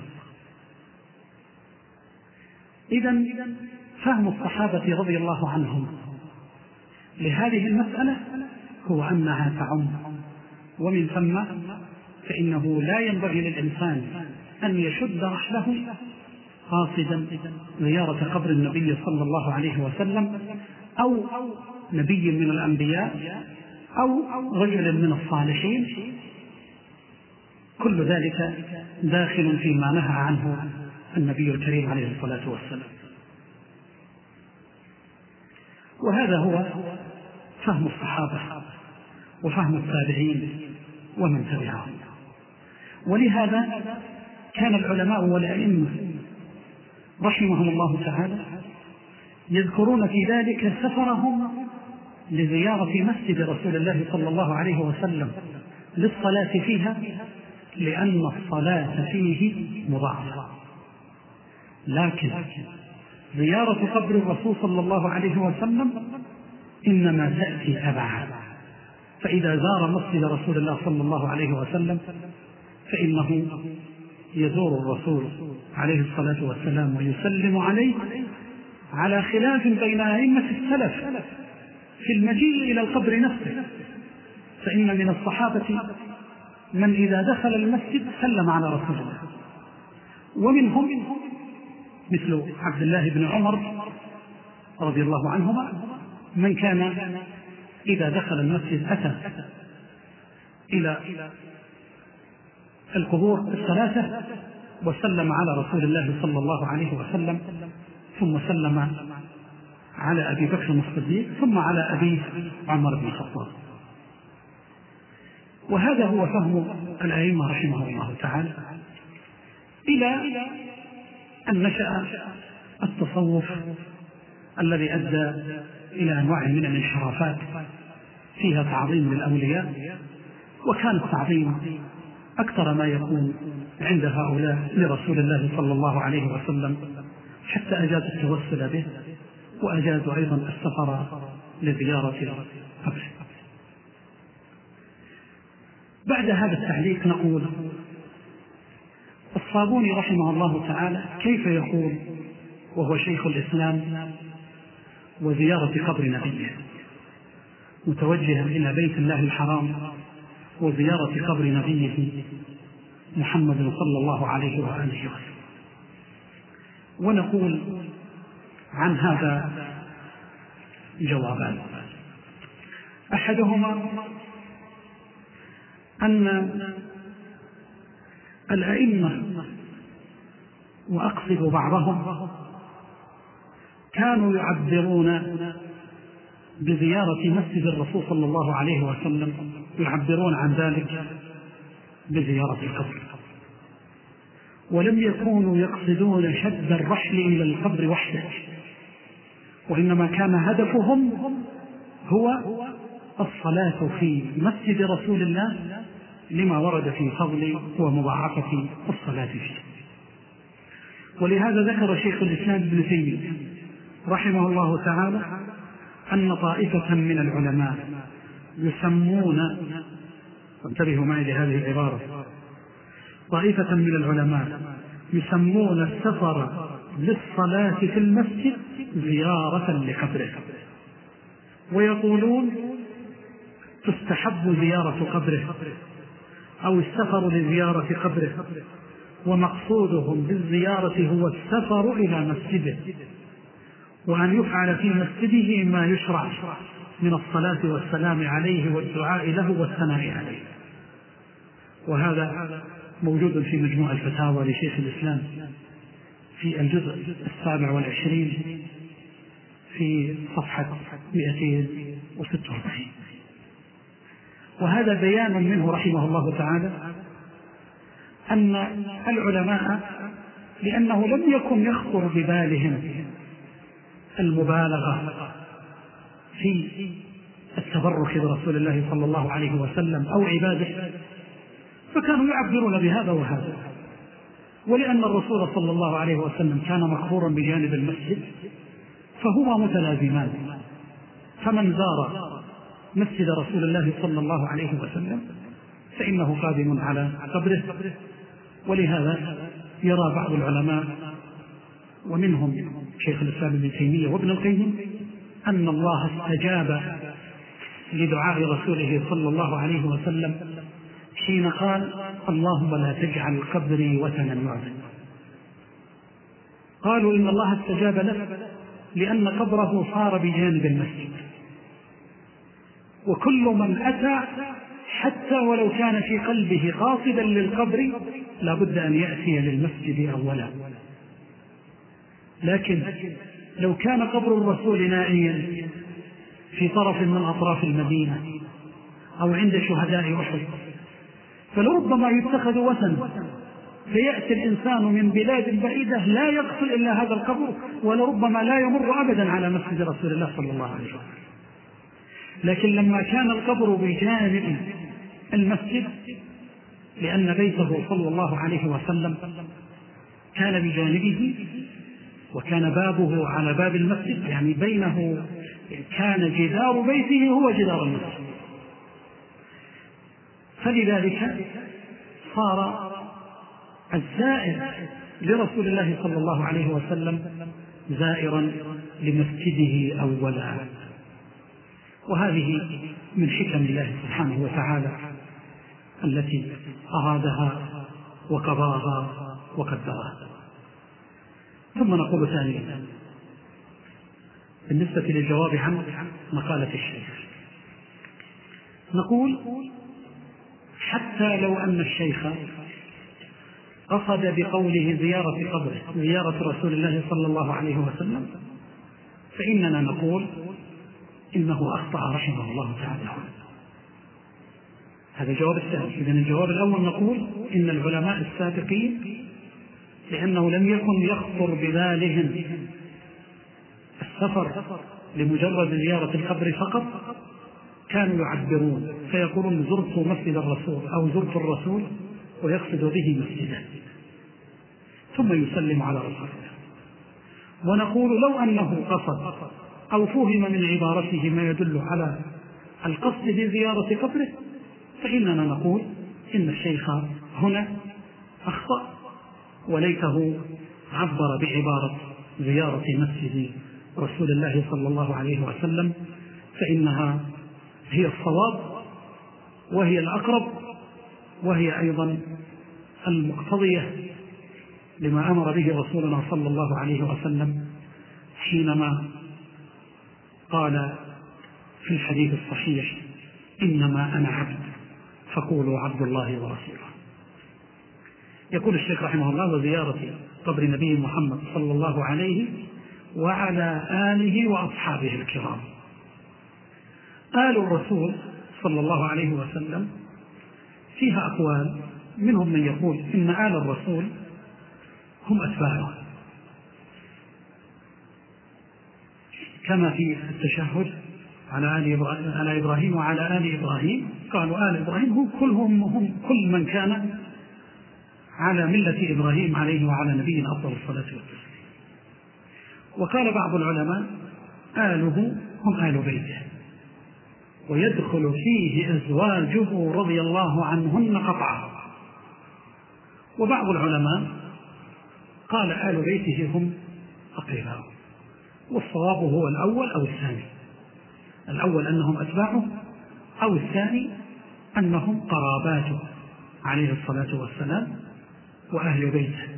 إذن فهم الصحابة رضي الله عنهم لهذه المسألة هو أنها تعم، ومن ثم فإنه لا ينبغي للإنسان أن يشد رحله قاصدا زيارة قبر النبي صلى الله عليه وسلم أو نبي من الأنبياء أو رجل من الصالحين، كل ذلك داخل فيما نهى عنه النبي الكريم عليه الصلاة والسلام. وهذا هو فهم الصحابة وفهم التابعين ومن تبعهم. ولهذا كان العلماء والأئمة رحمهم الله تعالى يذكرون في ذلك سفرهم لزيارة مسجد رسول الله صلى الله عليه وسلم للصلاة فيها، لأن الصلاة فيه مضاعفة. لكن زيارة قبر الرسول صلى الله عليه وسلم إنما تأتي تبعا، فإذا زار مسجد رسول الله صلى الله عليه وسلم فإنه يزور الرسول عليه الصلاة والسلام ويسلم عليه، على خلاف بين أئمة السلف في المجيء إلى القبر نفسه، فإن من الصحابة من إذا دخل المسجد سلم على رسول الله، ومنهم مثل عبد الله بن عمر رضي الله عنهما من كان إذا دخل المسجد أتى إلى القبور الثلاثة وسلم على رسول الله صلى الله عليه وسلم، ثم سلم على أبي بكر الصديق، ثم على أبي عمر بن الخطاب. وهذا هو فهم الأئمة رحمه الله تعالى، إلى أن نشأ التصوف الذي أدى إلى أنواع من الانحرافات فيها تعظيم للأولياء، وكان التعظيم أكثر ما يكون عند هؤلاء لرسول الله صلى الله عليه وسلم، حتى أجازوا التوسل به، وأجازوا أيضا السفر لزيارة قبره. بعد هذا التعليق نقول: الصابوني رحمه الله تعالى كيف يقول وهو شيخ الإسلام وزيارة قبر نبيه متوجها إلى بيت الله الحرام وزيارة قبر نبيه محمد صلى الله عليه وآله وسلم؟ ونقول عن هذا جوابان: أحدهما أن الأئمة، وأقصد بعضهم، كانوا يعبرون بزيارة مسجد الرسول صلى الله عليه وسلم، يعبرون عن ذلك بزيارة القبر، ولم يكونوا يقصدون شد الرحل إلى القبر وحده، وإنما كان هدفهم هو الصلاة في مسجد رسول الله لما ورد في فضل ومضاعفة الصلاة فيه. ولهذا ذكر شيخ الإسلام ابن تيمية رحمه الله تعالى أن طائفة من العلماء يسمون، انتبهوا معي لهذه العبارة، طائفة من العلماء يسمون السفر للصلاة في المسجد زيارة لقبره، ويقولون تستحب زيارة قبره أو السفر لزيارة قبره، ومقصودهم بالزيارة هو السفر إلى مسجده، وأن يفعل في مسجده ما يشرع من الصلاة والسلام عليه والدعاء له والثناء عليه. وهذا موجود في مجموع الفتاوى لشيخ الإسلام في الجزء السابع والعشرين في صفحة مئتين وستة وأربعين. وهذا بيان منه رحمه الله تعالى أن العلماء، لأنه لم يكن يخطر ببالهم المبالغة في التبرك برسول الله صلى الله عليه وسلم أو عباده، فكانوا يعبرون بهذا وهذا. ولأن الرسول صلى الله عليه وسلم كان مقبورا بجانب المسجد فهما متلازمان، فمن زار مسجد رسول الله صلى الله عليه وسلم فإنه قادم على قبره. ولهذا يرى بعض العلماء ومنهم شيخ الإسلام ابن تيمية وابن القيم أن الله استجاب لدعاء رسوله صلى الله عليه وسلم حين قال: اللهم لا تجعل قبري وثنا يعبد. قالوا إن الله استجاب له لأن قبره صار بجانب المسجد، وكل من أتى حتى ولو كان في قلبه قاصدا للقبر لا بد أن يأتي للمسجد أولا. لكن لو كان قبر الرسول نائيا في طرف من أطراف المدينة أو عند شهداء أحد فلربما يتخذ وثن، فيأتي الإنسان من بلاد بعيدة لا يقصد إلا هذا القبر، ولربما لا يمر أبدا على مسجد رسول الله صلى الله عليه وسلم. لكن لما كان القبر بجانب المسجد، لأن بيته صلى الله عليه وسلم كان بجانبه وكان بابه على باب المسجد، يعني بينه كان جدار بيته هو جدار المسجد، فلذلك صار الزائر لرسول الله صلى الله عليه وسلم زائرا لمسجده أولا. وهذه من حكم الله سبحانه وتعالى التي أرادها وقضاها وقدرها. ثم نقول ثانيا بالنسبة للجواب عن مقالة الشيخ، نقول حتى لو أن الشيخ قصد بقوله زيارة قبره زيارة رسول الله صلى الله عليه وسلم، فإننا نقول إنه أخطأ رحمه الله تعالى. هذا الجواب الثاني. إذن الجواب الأول نقول إن العلماء السابقين لأنه لم يكن يخطر ببالهم السفر لمجرد زيارة القبر فقط، كانوا يعبرون فيقولون زرت مسجد الرسول أو زرت الرسول، ويقصد به مسجدا، ثم يسلم على رسوله. ونقول لو أنه قصد أو فهم من عبارته ما يدل على القصد بزيارة قبره، فإننا نقول إن الشيخ هنا أخطأ، وليته عبر بعبارة زيارة مسجد رسول الله صلى الله عليه وسلم، فإنها هي الصواب وهي الأقرب، وهي أيضا المقتضية لما أمر به رسولنا صلى الله عليه وسلم حينما قال في الحديث الصحيح: إنما أنا عبد فقولوا عبد الله ورسوله. يقول الشيخ رحمه الله: وزيارة قبر نبي محمد صلى الله عليه وعلى آله وأصحابه الكرام. آل الرسول صلى الله عليه وسلم فيها أقوال، منهم من يقول إن آل الرسول هم أتباعه، كما في التشهد على آل على إبراهيم وعلى آل إبراهيم، قالوا آل إبراهيم هم كلهم هم كل من كان على ملة إبراهيم عليه وعلى نبينا أفضل الصلاة والسلام. وقال بعض العلماء آله هم آل بيته، ويدخل فيه أزواجه رضي الله عنهن قطعا. وبعض العلماء قال آل بيته هم أقرباء، والصواب هو الأول أو الثاني، الأول أنهم أتباعه، أو الثاني أنهم قراباته عليه الصلاة والسلام وأهل بيته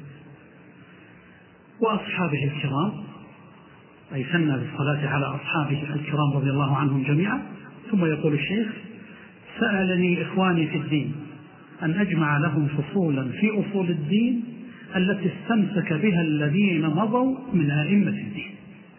وأصحابه الكرام، أي ثنى بالصلاة على أصحابه الكرام رضي الله عنهم جميعا. ثم يقول الشيخ: سألني إخواني في الدين أن أجمع لهم فصولا في أصول الدين التي استمسك بها الذين مضوا من أئمة الدين.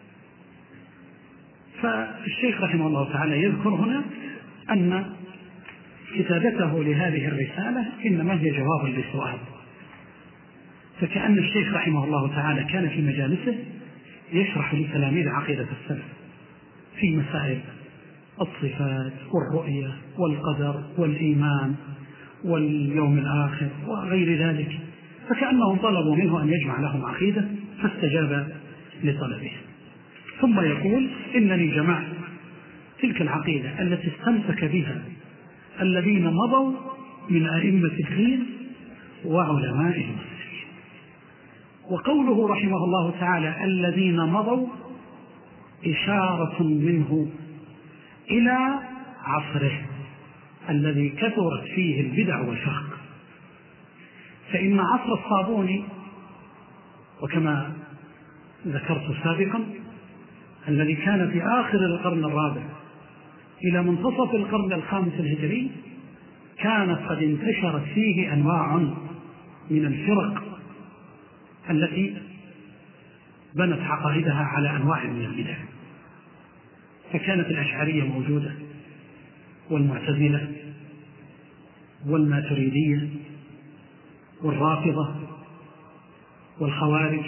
فالشيخ رحمه الله تعالى يذكر هنا أن كتابته لهذه الرسالة إنما هي جواب لسؤال، فكأن الشيخ رحمه الله تعالى كان في مجالسه يشرح لتلاميذ عقيدة السلف في مسائل الصفات والرؤية والقدر والإيمان واليوم الآخر وغير ذلك، فكأنهم طلبوا منه أن يجمع لهم عقيدة فاستجاب لطلبه. ثم يقول: إنني جمعت تلك العقيدة التي استمسك بها الذين مضوا من أئمة الدين وعلماء المسلمين. وقوله رحمه الله تعالى الذين مضوا إشارة منه إلى عصره الذي كثرت فيه البدع والفرق، فإن عصر الصابوني، وكما ذكرت سابقا، الذي كان في آخر القرن الرابع إلى منتصف القرن الخامس الهجري، كانت قد انتشرت فيه أنواع من الفرق التي بنت عقائدها على أنواع من البدع. فكانت الأشعرية موجودة، والمعتزلة والماتريدية والرافضة والخوارج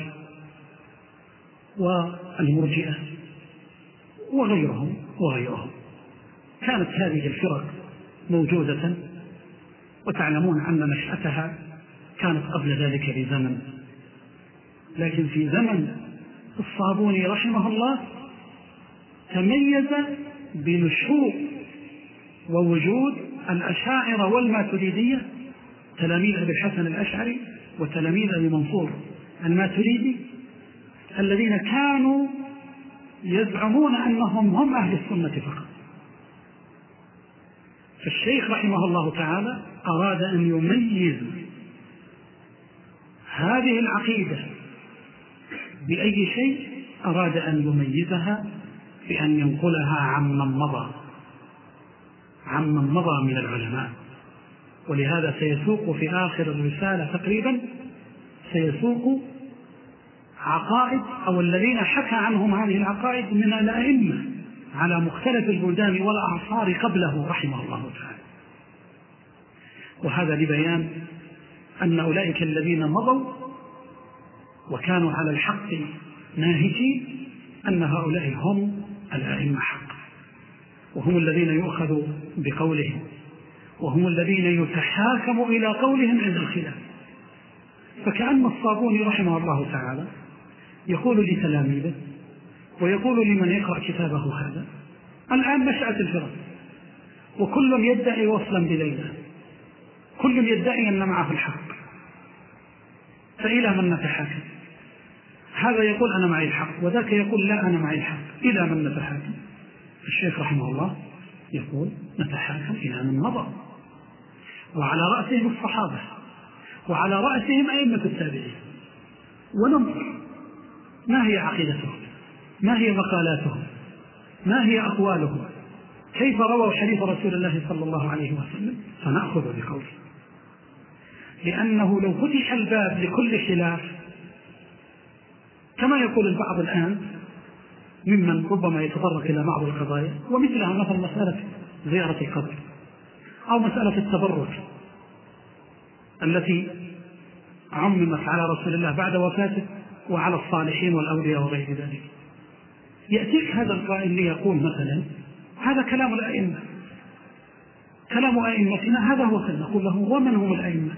والمرجئة وغيرهم وغيرهم. كانت هذه الفرق موجودة، وتعلمون أن نشأتها كانت قبل ذلك بزمن، لكن في زمن الصابوني رحمه الله تميز بنشوء ووجود الأشاعرة والماتريدية، تلاميذ أبي الحسن الأشعري وتلاميذ أبي منصور الماتريدي، الذين كانوا يزعمون أنهم هم أهل السنة فقط، فالشيخ رحمه الله تعالى أراد أن يميز هذه العقيدة بأي شيء، أراد أن يميزها بأن ينقلها عمن مضى عمن مضى من العلماء. ولهذا سيسوق في آخر الرسالة تقريبا سيسوق عقائد أو الذين حكى عنهم هذه العقائد من الأئمة على مختلف البلدان والأعصار قبله رحمه الله تعالى. وهذا لبيان أن أولئك الذين مضوا وكانوا على الحق ناهجين أن هؤلاء هم الأئمة حق، وهم الذين يؤخذ بقولهم، وهم الذين يتحاكم إلى قولهم عند الخلاف. فكأن الصابوني رحمه الله تعالى يقول لتلاميذه ويقول لمن يقرأ كتابه هذا: الآن نشأت الفرق وكل يدعي وصلا بليلى، كل يدعي أن معه الحق، فإلى من نتحاكم؟ هذا يقول أنا معي الحق وذاك يقول لا أنا معي الحق، إلى من نتحاكم؟ الشيخ رحمه الله يقول نتحاكم إلى من مضى، وعلى رأسهم الصحابة، وعلى رأسهم أئمة التابعين، وننظر ما هي عقيدتهم، ما هي مقالاتهم، ما هي أقوالهم، كيف رووا حديث رسول الله صلى الله عليه وسلم، فنأخذ بقوله. لأنه لو فتح الباب لكل خلاف كما يقول البعض الآن ممن ربما يتطرق إلى بعض القضايا، ومثلها مثلا مسألة زيارة القبر أو مسألة التبرك التي عممت على رسول الله بعد وفاته وعلى الصالحين والأولياء وغير ذلك. يأتيك هذا القائل ليقول مثلا هذا كلام الأئمة، كلام أئمتنا هذا هو كذا. نقول له ومن هم الأئمة؟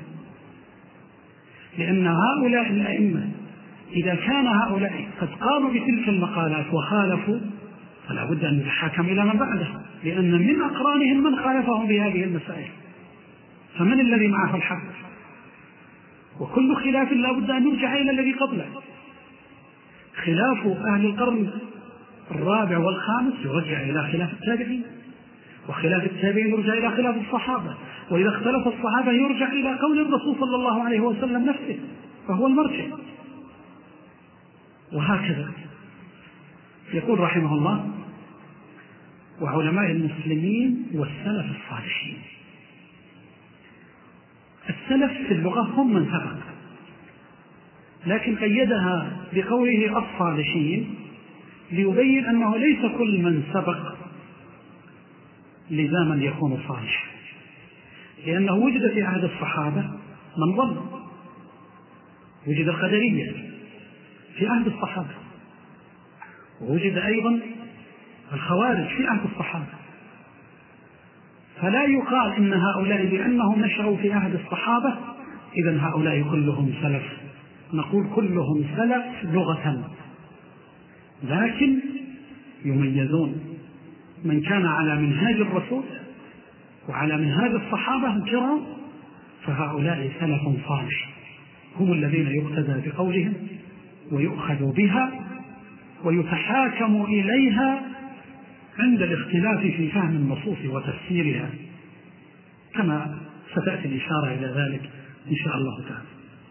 لأن هؤلاء الأئمة إذا كان هؤلاء قد قاموا بتلك المقالات وخالفوا فلا بد أن يتحاكم إلى من بعده، لأن من أقرانهم من خالفهم بهذه المسائل، فمن الذي معه الحق؟ وكل خلاف لا بد أن يرجع إلى الذي قبله. خلاف أهل القرن الرابع والخامس يرجع إلى خلاف التابعين، وخلاف التابعين يرجع إلى خلاف الصحابة، وإذا اختلف الصحابة يرجع إلى قول الرسول صلى الله عليه وسلم نفسه فهو المرجع. وهكذا يقول رحمه الله: وعلماء المسلمين والسلف الصالحين. السلف في اللغة هم من سبق، لكن قيدها بقوله الصالحين ليبين أنه ليس كل من سبق لزاما يكون صالح، لأنه وجد في عهد الصحابة من ضل، وجد القدرية في عهد الصحابة، ووجد أيضا الخوارج في عهد الصحابة. فلا يقال إن هؤلاء لأنهم نشأوا في عهد الصحابة إذن هؤلاء كلهم سلف، نقول كلهم سلف لغة، لكن يميزون من كان على منهاج الرسول وعلى منهاج الصحابة الكرام، فهؤلاء سلف صالح، هم الذين يقتدى بقولهم ويؤخذ بها ويتحاكم إليها عند الاختلاف في فهم النصوص وتفسيرها، كما ستأتي الإشارة إلى ذلك إن شاء الله تعالى.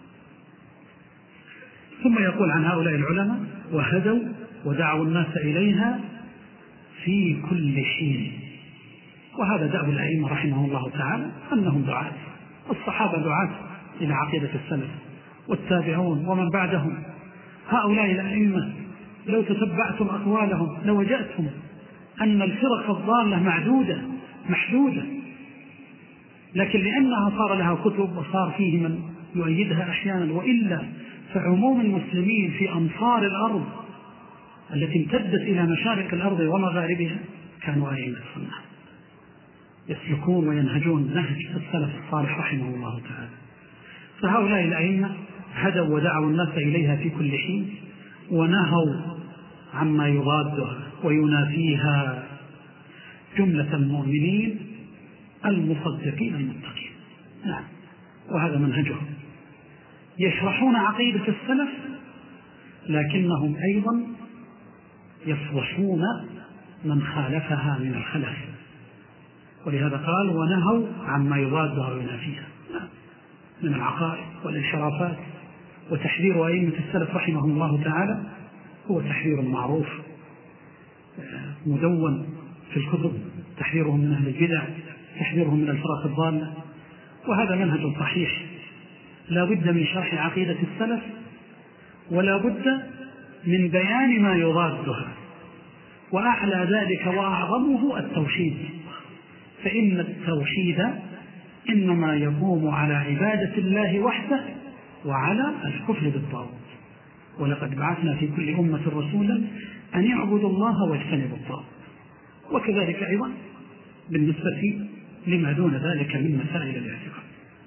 ثم يقول عن هؤلاء العلماء: وهدوا ودعوا الناس إليها في كل حين. وهذا دأب الأئمة رحمه الله تعالى أنهم دعاة، الصحابة دعاة إلى عقيدة السلف، والتابعون ومن بعدهم. هؤلاء الأئمة لو تتبعتم أقوالهم لوجدتم أن الفرق الضالة معدودة محدودة، لكن لأنها صار لها كتب وصار فيه من يؤيدها أحيانا، وإلا فعموم المسلمين في أمصار الأرض التي امتدت إلى مشارق الأرض ومغاربها كانوا أئمة السنة يسلكون وينهجون نهج السلف الصالح رحمه الله تعالى. فهؤلاء الأئمة هدوا ودعوا الناس إليها في كل حين، ونهوا عما يضادها وينافيها جملة المؤمنين المصدقين المتقين. نعم، وهذا منهجهم، يشرحون عقيدة السلف لكنهم أيضا يفضحون من خالفها من الخلف، ولهذا قال ونهوا عما يضادها وينافيها من العقائد والانحرافات. وتحذير أئمة السلف رحمهم الله تعالى هو تحذير معروف مدون في الكتب، تحذيرهم من أهل البدع، تحذيرهم من الفرق الضالة، وهذا منهج صحيح لا بد من شرح عقيدة السلف ولا بد من بيان ما يضادها، وأعلى ذلك وأعظمه التوحيد، فإن التوحيد إنما يقوم على عبادة الله وحده وعلى الكفر بالطاغوت. ولقد بعثنا في كل أمة رسولا أن يعبدوا الله واجتنبوا الطاغوت، وكذلك أيضا بالنسبة لما دون ذلك من مسائل الاعتقاد.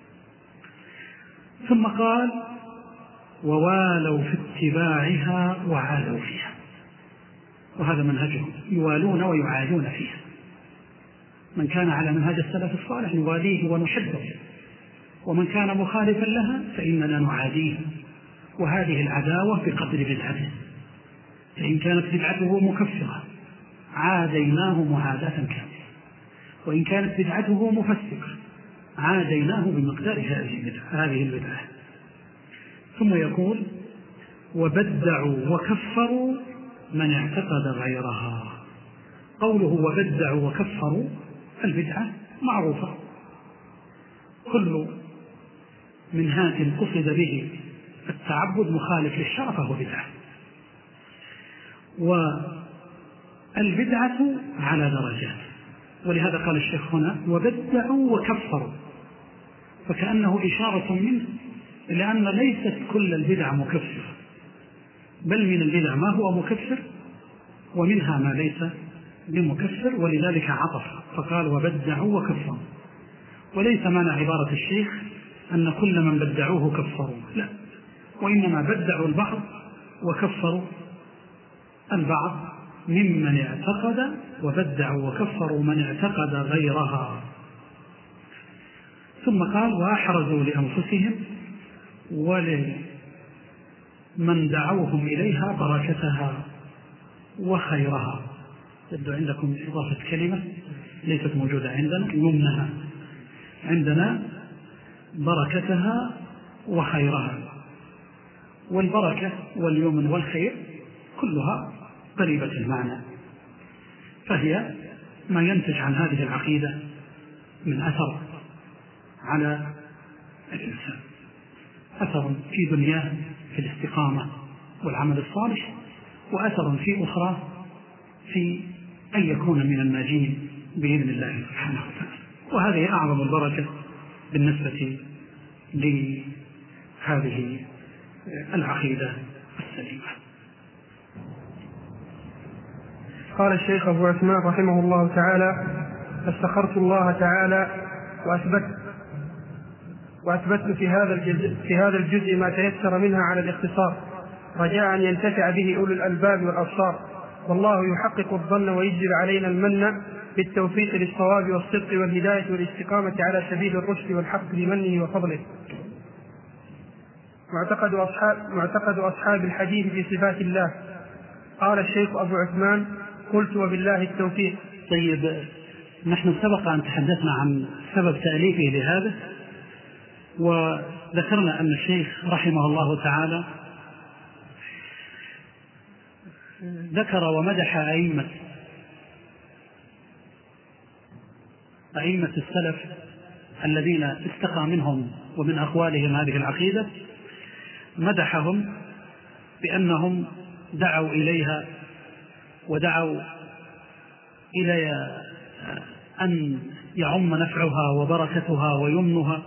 ثم قال ووالوا في اتباعها وعادوا فيها، وهذا منهجهم، يوالون ويعادون فيها. من كان على منهج السلف الصالح نواليه ونحبه، ومن كان مخالفا لها فإننا نعاديه، وهذه العداوة بقدر بدعته، فإن كانت بدعته مكفرة عاديناه معاداة كاملة، وإن كانت بدعته مفسقة عاديناه بمقدار هذه البدعة. ثم يقول وبدعوا وكفروا من اعتقد غيرها. قوله وبدعوا وكفروا، البدعة معروفة، كل منهاج قصد به التعبد مخالف للشرع فهو بدعة، والبدعة على درجات، ولهذا قال الشيخ هنا وبدعوا وكفروا، فكأنه إشارة منه إلى أن ليست كل البدع مكفرة، بل من البدع ما هو مكفر ومنها ما ليس بمكفر، ولذلك عطف فقال وبدعوا وكفروا. وليس معنى عبارة الشيخ أن كل من بدعوه كفروا، لا، وإنما بدعوا البعض وكفروا البعض ممن اعتقد، وبدعوا وكفروا من اعتقد غيرها. ثم قال وأحرزوا لأنفسهم ولمن دعوهم إليها بركتها وخيرها. يبدو عندكم إضافة كلمة ليست موجودة عندنا، يمنها، عندنا بركتها وخيرها، والبركة واليمن والخير كلها قريبة المعنى، فهي ما ينتج عن هذه العقيدة من أثر على الإنسان، أثر في دنياه في الاستقامة والعمل الصالح، وأثر في أخرى في أن يكون من الناجين بإذن الله سبحانه وتعالى. وهذه أعظم البركة بالنسبة لهذه العقيدة السليمة. قال الشيخ أبو عثمان رحمه الله تعالى استخرت الله تعالى وأثبت وأثبت في هذا الجزء في هذا الجزء ما تيسر منها على الاختصار، رجاء أن ينتفع به أولو الألباب والأبصار، والله يحقق الظن ويجزل علينا المن بالتوفيق للصواب والصدق والهداية والاستقامة على سبيل الرشد والحق بمنه وفضله. معتقد أصحاب, معتقد أصحاب الحديث في صفات الله. قال الشيخ أبو عثمان قلت وبالله التوفيق. طيب، نحن سبق أن تحدثنا عن سبب تأليفه لهذا، وذكرنا أن الشيخ رحمه الله تعالى ذكر ومدح أئمة أئمة السلف الذين استقى منهم ومن أقوالهم هذه العقيدة، مدحهم بأنهم دعوا إليها ودعوا إلى أن يعم نفعها وبركتها ويمنها،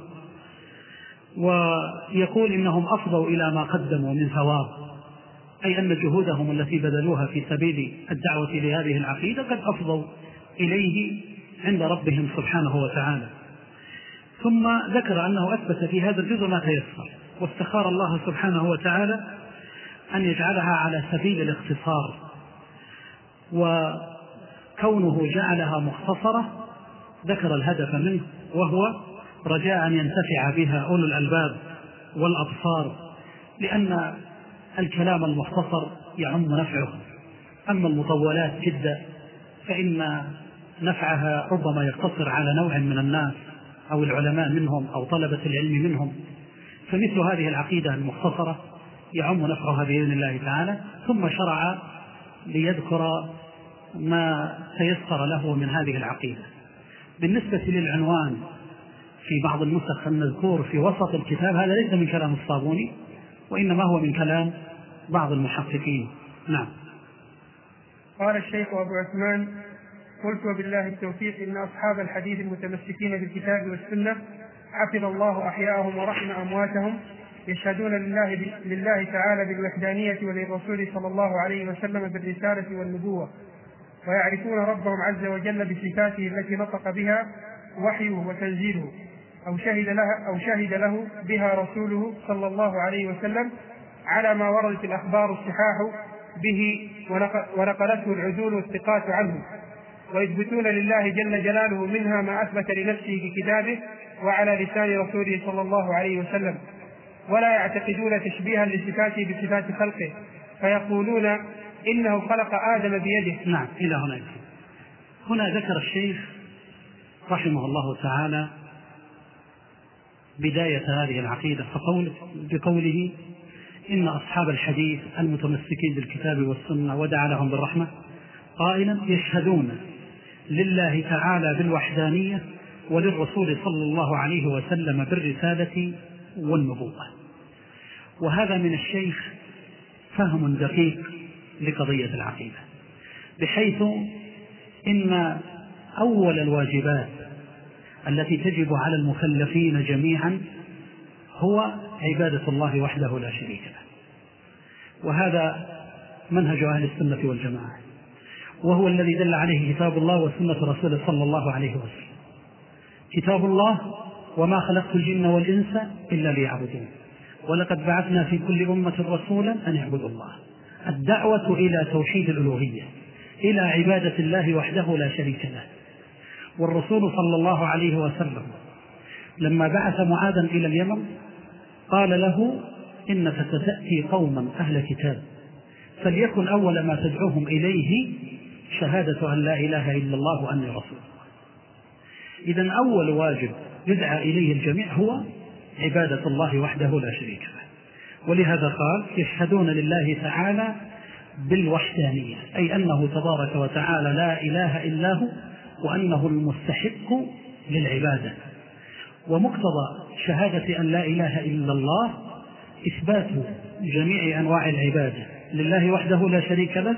ويقول إنهم أفضوا إلى ما قدموا من ثواب، أي أن جهودهم التي بذلوها في سبيل الدعوة لهذه العقيدة قد أفضوا إليه عند ربهم سبحانه وتعالى. ثم ذكر أنه أثبت في هذا الجزء ما تيسر، واستخار الله سبحانه وتعالى أن يجعلها على سبيل الاختصار، وكونه جعلها مختصرة ذكر الهدف منه، وهو رجاء أن ينتفع بها أولو الألباب والأبصار، لأن الكلام المختصر يعم نفعه، أما المطولات جدا فإن نفعها ربما يقتصر على نوع من الناس أو العلماء منهم أو طلبة العلم منهم، فمثل هذه العقيدة المختصرة يعم نفعها بإذن الله تعالى. ثم شرع ليذكر ما تيسر له من هذه العقيدة. بالنسبة للعنوان في بعض النسخ المذكور في وسط الكتاب، هذا ليس من كلام الصابوني، وإنما هو من كلام بعض المحققين. نعم. قال الشيخ أبو عثمان: قلت وبالله التوفيق إن أصحاب الحديث المتمسكين بالكتاب والسنة حفظ الله أحياءهم ورحم أمواتهم يشهدون لله, لله تعالى بالوحدانية وللرسول صلى الله عليه وسلم بالرسالة والنبوة، ويعرفون ربهم عز وجل بصفاته التي نطق بها وحيه وتنزيله أو شهد له, أو شهد له بها رسوله صلى الله عليه وسلم على ما وردت الأخبار الصحاح به ونقلته العدول والثقات عنه، ويثبتون لله جل جلاله منها ما أثبت لنفسه في كتابه وعلى لسان رسوله صلى الله عليه وسلم، ولا يعتقدون تشبيها لصفاته بصفات خلقه فيقولون إنه خلق آدم بيده. نعم. إلى هنا هنا ذكر الشيخ رحمه الله تعالى بداية هذه العقيدة فقول بقوله: إن أصحاب الحديث المتمسكين بالكتاب والسنة ودعا لهم بالرحمة، قائلا: يشهدون لله تعالى بالوحدانية وللرسول صلى الله عليه وسلم بالرسالة والنبوة. وهذا من الشيخ فهم دقيق لقضية العقيدة، بحيث إن أول الواجبات التي تجب على المكلفين جميعا هو عبادة الله وحده لا شريك له، وهذا منهج أهل السنة والجماعة، وهو الذي دل عليه كتاب الله وسنة رسوله صلى الله عليه وسلم. كتاب الله: وما خلقت الجن والإنس إلا ليعبدون، ولقد بعثنا في كل أمة رسولا أن يعبدوا الله. الدعوة إلى توحيد الألوهية، إلى عبادة الله وحده لا شريك له. والرسول صلى الله عليه وسلم لما بعث معاذا إلى اليمن قال له: إنك ستأتي قوما أهل كتاب، فليكن أول ما تدعوهم إليه شهادة أن لا إله إلا الله وأني رسول الله. إذن أول واجب يدعى إليه الجميع هو عبادة الله وحده لا شريك له. ولهذا قال: يشهدون لله تعالى بالوحدانية، أي أنه تبارك وتعالى لا إله إلا هو، وأنه المستحق للعبادة. ومقتضى شهادة أن لا إله إلا الله إثبات جميع أنواع العبادة لله وحده لا شريك له،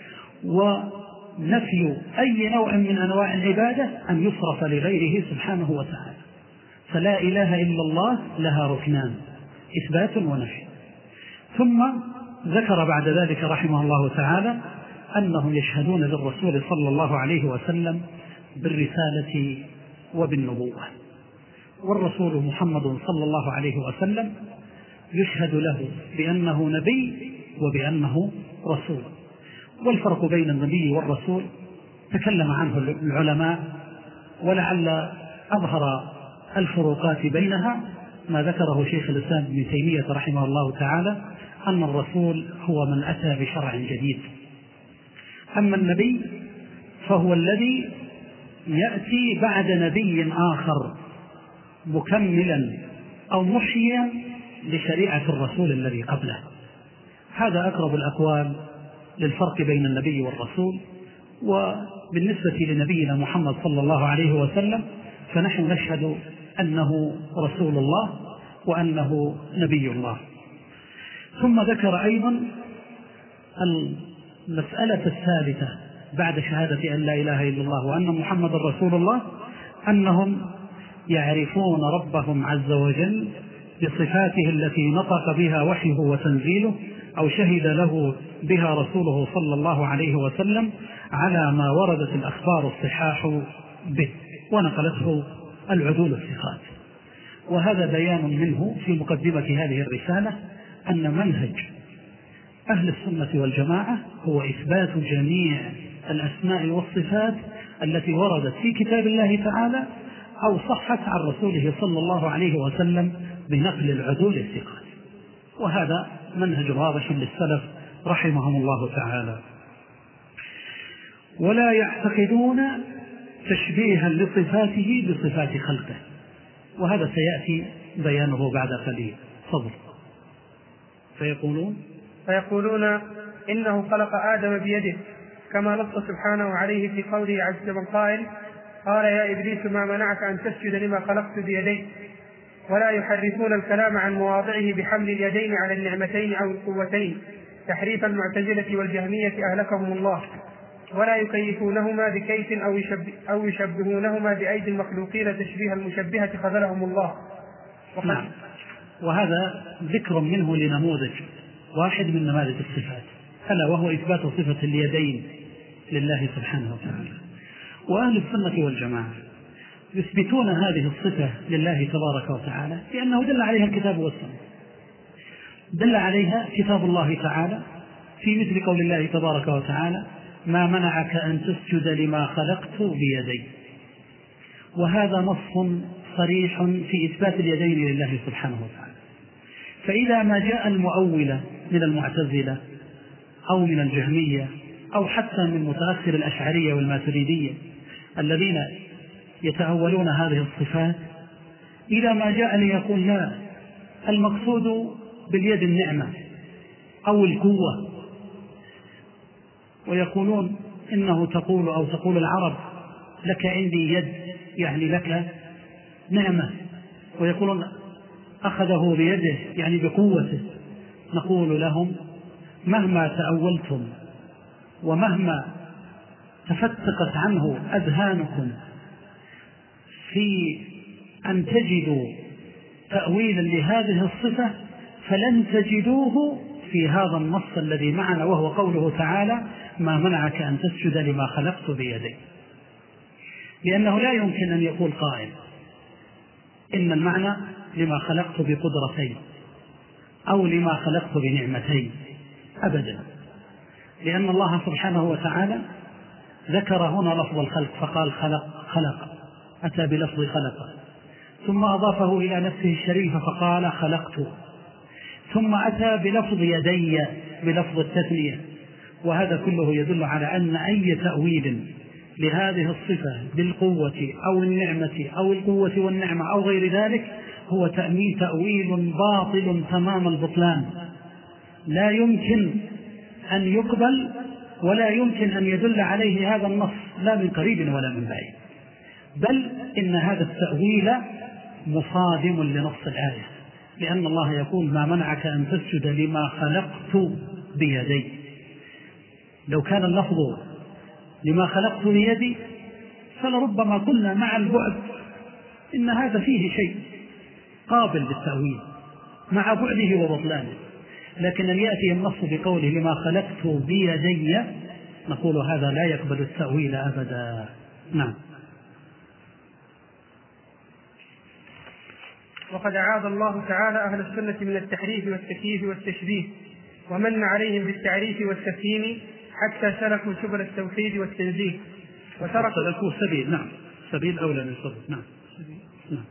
ونفي أي نوع من أنواع العبادة أن يصرف لغيره سبحانه وتعالى. فلا إله إلا الله لها ركنان: إثبات ونفي. ثم ذكر بعد ذلك رحمه الله تعالى أنهم يشهدون للرسول صلى الله عليه وسلم بالرسالة وبالنبوة. والرسول محمد صلى الله عليه وسلم يشهد له بأنه نبي وبأنه رسول. والفرق بين النبي والرسول تكلم عنه العلماء، ولعل أظهر الفروقات بينها ما ذكره شيخ الإسلام ابن تيمية رحمه الله تعالى، أن الرسول هو من أتى بشرع جديد، أما النبي فهو الذي يأتي بعد نبي آخر مكملا أو محيا لشريعة الرسول الذي قبله. هذا أقرب الأقوال للفرق بين النبي والرسول. وبالنسبة لنبينا محمد صلى الله عليه وسلم فنحن نشهد أنه رسول الله وأنه نبي الله. ثم ذكر أيضا المسألة الثالثة بعد شهادة أن لا إله إلا الله وأن محمد رسول الله، أنهم يعرفون ربهم عز وجل بصفاته التي نطق بها وحيه وتنزيله أو شهد له بها رسوله صلى الله عليه وسلم على ما وردت الأخبار الصحاح به ونقلته العدول الثقات. وهذا بيان منه في مقدمة هذه الرسالة أن منهج أهل السنة والجماعة هو إثبات جميع الأسماء والصفات التي وردت في كتاب الله تعالى أو صحت عن رسوله صلى الله عليه وسلم بنقل العدول الثقات. وهذا منهج واضح للسلف رحمهم الله تعالى. ولا يعتقدون تشبيها لصفاته بصفات خلقه، وهذا سيأتي بيانه بعد قليل. صبر. فيقولون فيقولون إنه خلق آدم بيده، كما نص سبحانه عليه في قوله عز من قائل: قال يا إبليس ما منعك أن تسجد لما خلقت بيدي. ولا يحرفون الكلام عن مواضعه بحمل اليدين على النعمتين أو القوتين، تحريف المعتزلة والجهمية أهلكهم الله. ولا يكيفونهما بكيف أو, يشبه أو يشبهونهما بأيدي المخلوقين تشبيه المشبهة خذلهم الله. نعم. وهذا ذكر منه لنموذج واحد من نماذج الصفات، ألا وهو إثبات صفة اليدين لله سبحانه وتعالى. وأهل السنة والجماعة يثبتون هذه الصفة لله تبارك وتعالى لأنه دل عليها الكتاب والسنة. دل عليها كتاب الله تعالى في مثل قول الله تبارك وتعالى: ما منعك أن تسجد لما خلقت بيدي. وهذا نص صريح في إثبات اليدين لله سبحانه وتعالى. فإذا ما جاء المؤولة من المعتزلة أو من الجهمية أو حتى من متأخر الأشعرية والماتريدية الذين يتأولون هذه الصفات، إذا ما جاء ليقول لا، المقصود باليد النعمة أو القوة، ويقولون إنه تقول أو تقول العرب: لك عندي يد، يعني لك نعمة، ويقولون أخذه بيده يعني بقوته. نقول لهم: مهما تأولتم ومهما تفتقت عنه أذهانكم في أن تجدوا تأويلا لهذه الصفة، فلن تجدوه في هذا النص الذي معنا، وهو قوله تعالى: ما منعك أن تسجد لما خلقت بيدي. لأنه لا يمكن أن يقول قائل إن المعنى لما خلقت بقدرتين أو لما خلقت بنعمتين، أبدا، لأن الله سبحانه وتعالى ذكر هنا لفظ الخلق فقال خلق خلق أتى بلفظ خلق، ثم أضافه إلى نفسه الشريفة فقال خلقت، ثم أتى بلفظ يدي بلفظ التثنية. وهذا كله يدل على أن أي تأويل لهذه الصفة بالقوة أو النعمة أو القوة والنعمة أو غير ذلك هو تأويل باطل تمام البطلان، لا يمكن أن يقبل ولا يمكن أن يدل عليه هذا النص لا من قريب ولا من بعيد، بل إن هذا التأويل مصادم لنص الآية، لأن الله يقول: ما منعك أن تسجد لما خلقت بيدي. لو كان اللفظ لما خلقت بيدي فلربما قلنا مع البعد إن هذا فيه شيء قابل للتأويل مع بعده وبطلانه، لكن أن يأتي النص بقوله لما خلقت بيدي نقول هذا لا يقبل التأويل أبدا. نعم. وقد أعاذ الله تعالى أهل السنة من التحريف والتكييف والتشبيه، ومن عليهم بالتعريف والتفهيم حتى سلكوا سبل التوحيد والتنزيه وتركوا سبيل. نعم، سبيل أولى من سبيل. نعم. نعم.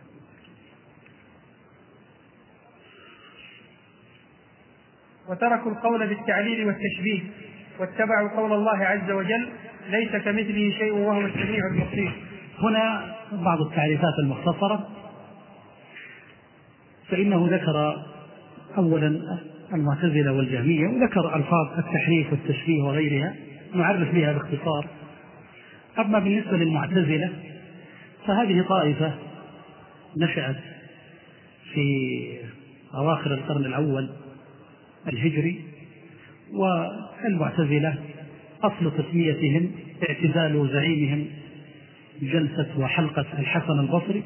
وتركوا القول بالتعليل والتشبيه واتبعوا قول الله عز وجل: ليس كمثله شيء وهو السميع البصير. هنا بعض التعريفات المختصرة، فإنه ذكر أولا المعتزلة والجهمية، وذكر ألفاظ التحريف والتشبيه وغيرها نعرف بها باختصار. أما بالنسبة للمعتزلة فهذه طائفة نشأت في أواخر القرن الأول الهجري، والمعتزلة أصل تسميتهم اعتزال زعيمهم جلسة وحلقة الحسن البصري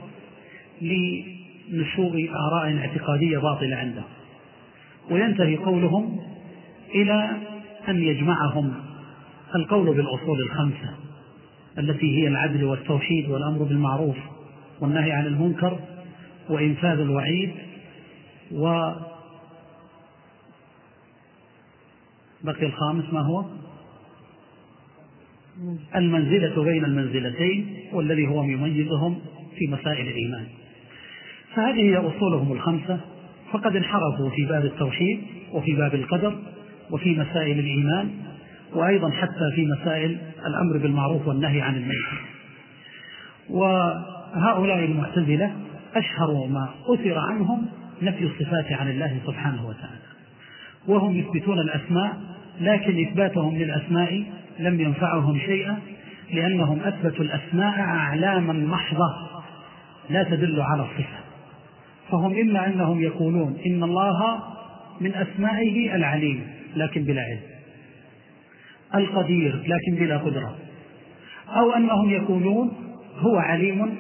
لنشوء آراء اعتقادية باطلة عنده، وينتهي قولهم إلى أن يجمعهم القول بالأصول الخمسة التي هي العدل والتوحيد والأمر بالمعروف والنهي عن المنكر وإنفاذ الوعيد، وبقي الخامس ما هو؟ المنزلة بين المنزلتين، والذي هو يميزهم في مسائل الإيمان. فهذه هي أصولهم الخمسة، فقد انحرفوا في باب التوحيد وفي باب القدر وفي مسائل الإيمان، وأيضا حتى في مسائل الأمر بالمعروف والنهي عن المنكر. وهؤلاء المعتزلة أشهر ما أثر عنهم نفي الصفات عن الله سبحانه وتعالى، وهم يثبتون الأسماء، لكن إثباتهم للأسماء لم ينفعهم شيئا، لأنهم أثبتوا الأسماء أعلاما محضة لا تدل على الصفة. فهم إما أنهم يقولون إن الله من أسمائه العليم لكن بلا علم، القدير لكن بلا قدرة، أو أنهم يقولون هو عليم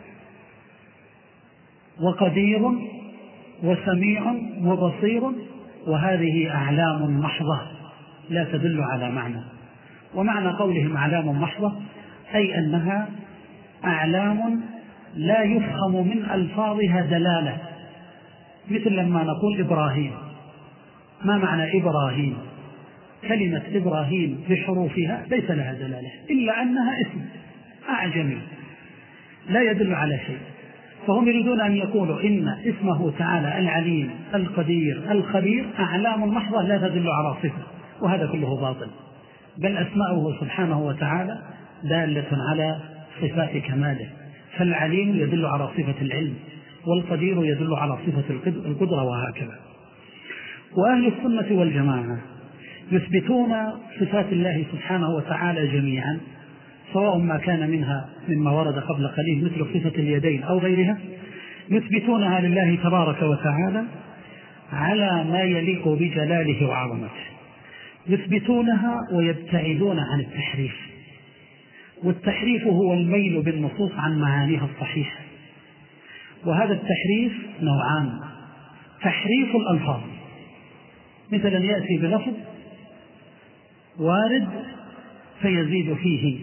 وقدير وسميع وبصير، وهذه أعلام محضة لا تدل على معنى. ومعنى قولهم أعلام محضة أي أنها أعلام لا يفهم من ألفاظها دلالة، مثل لما نقول إبراهيم، ما معنى إبراهيم؟ كلمة إبراهيم بحروفها ليس لها دلالة إلا أنها اسم أعجمي لا يدل على شيء. فهم يريدون أن يقولوا إن اسمه تعالى العليم القدير الخبير أعلام محضة لا تدل على صفة، وهذا كله باطل، بل أسماؤه سبحانه وتعالى دالة على صفات كماله، فالعليم يدل على صفة العلم، والقدير يدل على صفة القدرة، وهكذا. وأهل السنة والجماعة يثبتون صفات الله سبحانه وتعالى جميعا، سواء ما كان منها مما ورد قبل قليل مثل صفة اليدين أو غيرها، يثبتونها لله تبارك وتعالى على ما يليق بجلاله وعظمته، يثبتونها ويبتعدون عن التحريف. والتحريف هو الميل بالنصوص عن معانيها الصحيحة، وهذا التحريف نوعان: تحريف الألفاظ، مثلا يأتي بلفظ وارد فيزيد فيه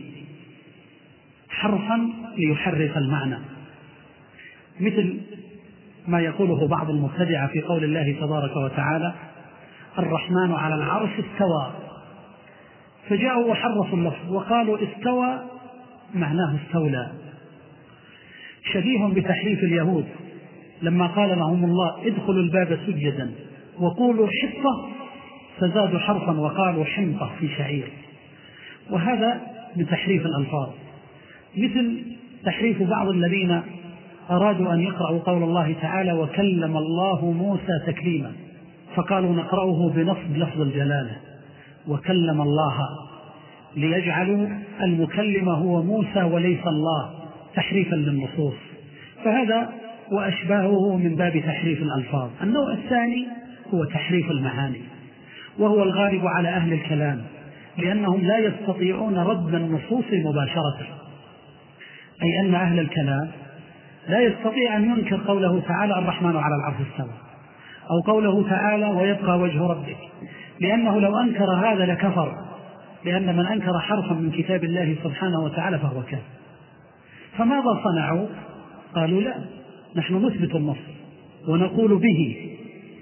حرفا ليحرف المعنى، مثل ما يقوله بعض المبتدعة في قول الله تبارك وتعالى الرحمن على العرش استوى، فجاءوا وحرفوا اللفظ وقالوا استوى معناه استولى، شبيه بتحريف اليهود لما قال لهم الله ادخلوا الباب سجدا وقولوا حطة، فزادوا حرفا وقالوا حنطة في شعير، وهذا من تحريف الألفاظ. مثل تحريف بعض الذين أرادوا أن يقرأوا قول الله تعالى وكلم الله موسى تكليما، فقالوا نقرأه بنصب لفظ الجلالة وكلم الله، ليجعلوا المكلم هو موسى وليس الله، تحريفا للنصوص، فهذا وأشباهه من باب تحريف الألفاظ. النوع الثاني هو تحريف المعاني، وهو الغالب على أهل الكلام، لأنهم لا يستطيعون رد النصوص مباشرة، أي أن أهل الكلام لا يستطيع أن ينكر قوله تعالى الرحمن على العرش استوى، أو قوله تعالى ويبقى وجه ربك، لأنه لو أنكر هذا لكفر، لأن من أنكر حرفا من كتاب الله سبحانه وتعالى فهو كافر. فماذا صنعوا؟ قالوا لا، نحن نثبت النص ونقول به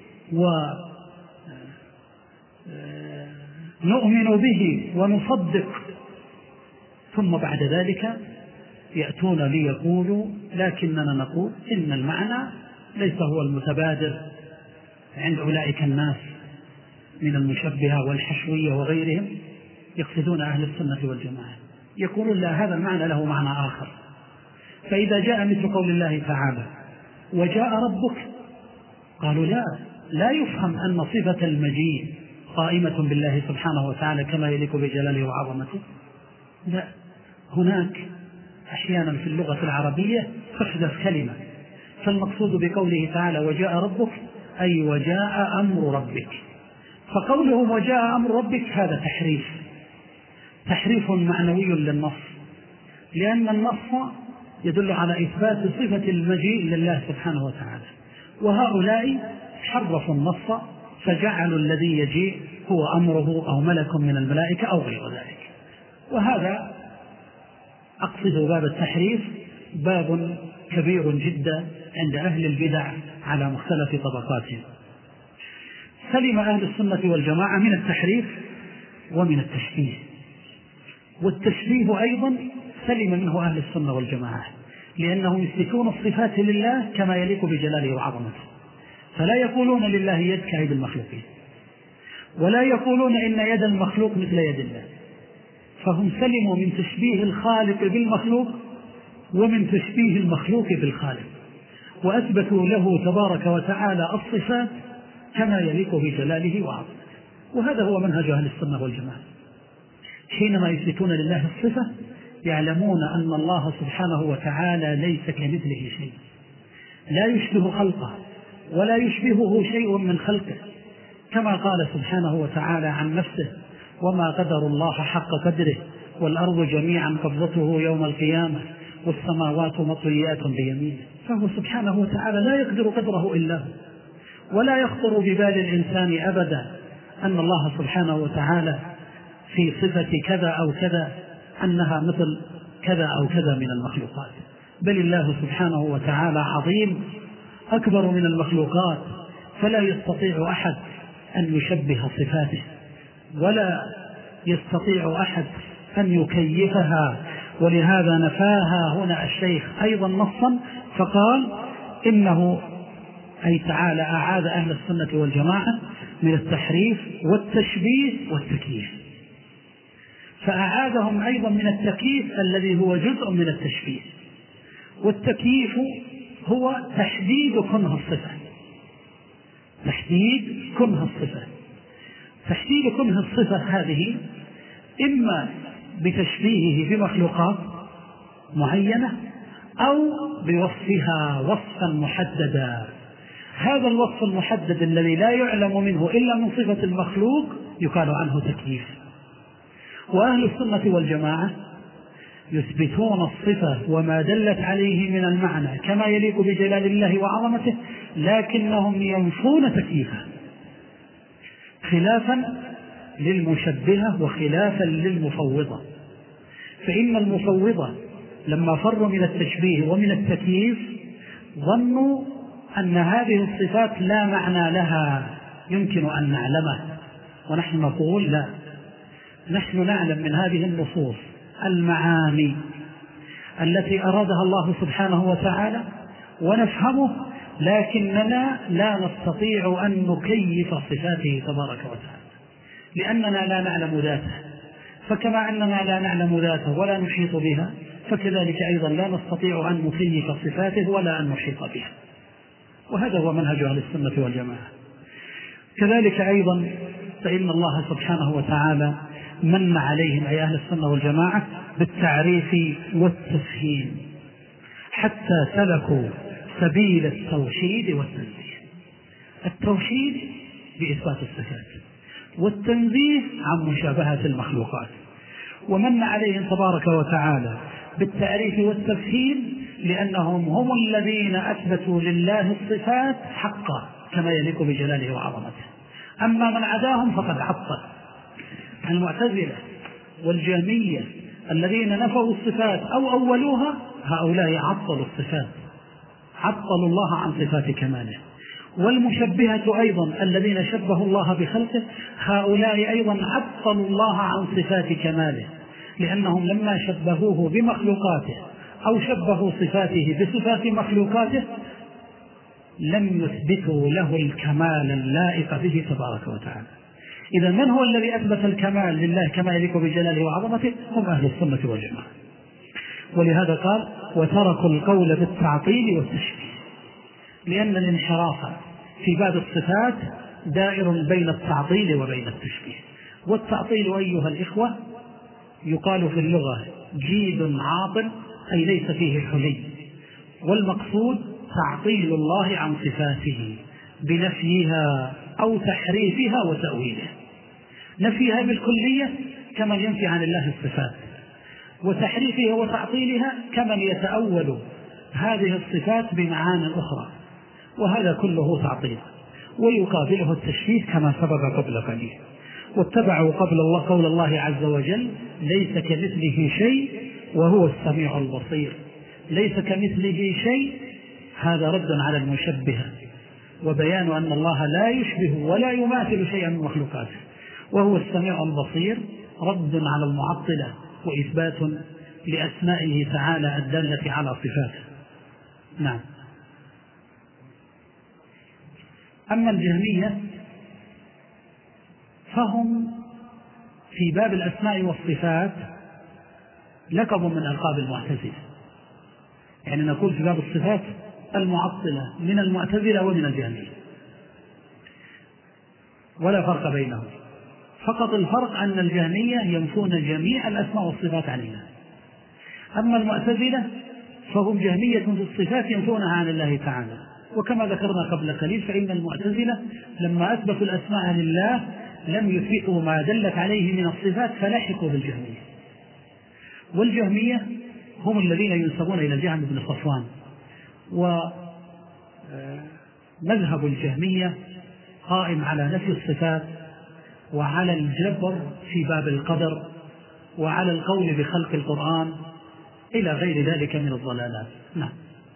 ونؤمن به ونصدق، ثم بعد ذلك يأتون ليقولوا لكننا نقول إن المعنى ليس هو المتبادر عند أولئك الناس من المشبهة والحشوية وغيرهم، يقصدون أهل السنة والجماعة، يقولون لا، هذا المعنى له معنى آخر. فإذا جاء مثل قول الله تعالى وجاء ربك، قالوا لا، لا يفهم أن صفة المجيء قائمة بالله سبحانه وتعالى كما يليق بجلاله وعظمته، لا، هناك أحيانا في اللغة العربية تحدث كلمة، فالمقصود بقوله تعالى وجاء ربك أي وجاء أمر ربك، فقولهم وجاء أمر ربك هذا تحريف، تحريف معنوي للنص، لأن النص يدل على إثبات صفة المجيء لله سبحانه وتعالى، وهؤلاء حرفوا النص فجعلوا الذي يجيء هو أمره أو ملك من الملائكة أو غير ذلك. وهذا أقصد باب التحريف باب كبير جدا عند أهل البدع على مختلف طبقاتهم. سلم أهل السنة والجماعة من التحريف ومن التشبيه، والتشبيه أيضا سلم منه أهل السنة والجماعة، لأنهم يثبتون الصفات لله كما يليق بجلاله وعظمته، فلا يقولون لله يد كيد المخلوقين، ولا يقولون إن يد المخلوق مثل يد الله، فهم سلموا من تشبيه الخالق بالمخلوق ومن تشبيه المخلوق بالخالق، وأثبتوا له تبارك وتعالى الصفات كما يليق بجلاله وعظمته. وهذا هو منهج أهل السنة والجماعة، حينما يثبتون لله الصفة يعلمون أن الله سبحانه وتعالى ليس كمثله شيء، لا يشبه خلقه ولا يشبهه شيء من خلقه، كما قال سبحانه وتعالى عن نفسه: وما قدر الله حق قدره والأرض جميعا قبضته يوم القيامة والسماوات مطويات بيمينه. فهو سبحانه وتعالى لا يقدر قدره إلا هو، ولا يخطر ببال الإنسان أبدا أن الله سبحانه وتعالى في صفة كذا أو كذا أنها مثل كذا أو كذا من المخلوقات، بل الله سبحانه وتعالى عظيم أكبر من المخلوقات، فلا يستطيع أحد أن يشبه صفاته، ولا يستطيع أحد أن يكيفها. ولهذا نفاها هنا الشيخ أيضا نصا فقال إنه أي تعالى أعاد أهل السنة والجماعة من التحريف والتشبيه والتكييف، فأعادهم أيضا من التكييف الذي هو جزء من التشبيه. والتكييف هو تحديد كنه الصفة، تحديد كنه الصفة تحديد كنه الصفة هذه إما بتشبيهه بمخلوقات معينة أو بوصفها وصفا محددا. هذا الوصف المحدد الذي لا يعلم منه إلا من صفة المخلوق يقال عنه تكييف. وأهل السنة والجماعة يثبتون الصفة وما دلت عليه من المعنى كما يليق بجلال الله وعظمته، لكنهم ينفون تكييفه، خلافا للمشبهة وخلافا للمفوضة. فإن المفوضة لما فروا من التشبيه ومن التكييف ظنوا أن هذه الصفات لا معنى لها يمكن أن نعلمه، ونحن نقول لا، نحن نعلم من هذه النصوص المعاني التي أرادها الله سبحانه وتعالى ونفهمه، لكننا لا نستطيع أن نكيف صفاته تبارك وتعالى لأننا لا نعلم ذاته. فكما أننا لا نعلم ذاته ولا نحيط بها، فكذلك أيضا لا نستطيع أن نكيف صفاته ولا أن نحيط بها. وهذا هو منهج أهل السنة والجماعة. كذلك أيضا فإن الله سبحانه وتعالى من عليهم أي أهل السنة والجماعة بالتعريف والتفهيم حتى سلكوا سبيل التوحيد والتنزيه. التوحيد بإثبات الصفات، والتنزيه عن مشابهة المخلوقات. ومن عليهم تبارك وتعالى بالتعريف والتفهيم لأنهم هم الذين أثبتوا لله الصفات حقا كما يليق بجلاله وعظمته. أما من عداهم فقد عطل. المعتزلة والجهمية الذين نفوا الصفات أو أولوها هؤلاء عطلوا الصفات، عطلوا الله عن صفات كماله. والمشبهة أيضا الذين شبهوا الله بخلقه هؤلاء أيضا عطلوا الله عن صفات كماله، لأنهم لما شبهوه بمخلوقاته أو شبهوا صفاته بصفات مخلوقاته لم يثبتوا له الكمال اللائق به تبارك وتعالى. إذا من هو الذي أثبت الكمال لله كما يليق بجلاله وعظمته؟ هم أهل السنة والجماعة. ولهذا قال: وتركوا القول بالتعطيل والتشبيه، لأن الانحراف في باب الصفات دائر بين التعطيل وبين التشبيه. والتعطيل أيها الإخوة يقال في اللغة جيد عاطل، أي ليس فيه حلي، والمقصود تعطيل الله عن صفاته بنفيها أو تحريفها وتأويلها. نفيها بالكلية كمن ينفي عن الله الصفات، وتحريفها وتعطيلها كمن يتأول هذه الصفات بمعان أخرى، وهذا كله تعطيل. ويقابله التشبيه كما سبق قبل قليل. واتبعوا قبل الله قول الله عز وجل: ليس كمثله شيء وهو السميع البصير. ليس كمثله شيء، هذا رد على المشبهة وبيان أن الله لا يشبه ولا يماثل شيئا من مخلوقاته، وهو السميع البصير رد على المعطلة وإثبات لأسمائه تعالى الدالة على صفاته. نعم. أما الجهمية فهم في باب الأسماء والصفات لقب من ألقاب المعتزلة، يعني نقول في باب الصفات المعطلة من المعتزلة ومن الجهمية، ولا فرق بينهم، فقط الفرق أن الجهمية ينفون جميع الأسماء والصفات عن الله، أما المعتزلة فهم جهمية في الصفات ينفونها عن الله تعالى. وكما ذكرنا قبل قليل فإن المعتزلة لما أثبتوا الأسماء لله لم يثبتوا ما دلت عليه من الصفات فلحقوا بالجهمية. والجهمية هم الذين ينسبون إلى الجهم بن صفوان، ومذهب الجهمية قائم على نفي الصفات وعلى الجبر في باب القدر وعلى القول بخلق القرآن إلى غير ذلك من الضلالات. نعم.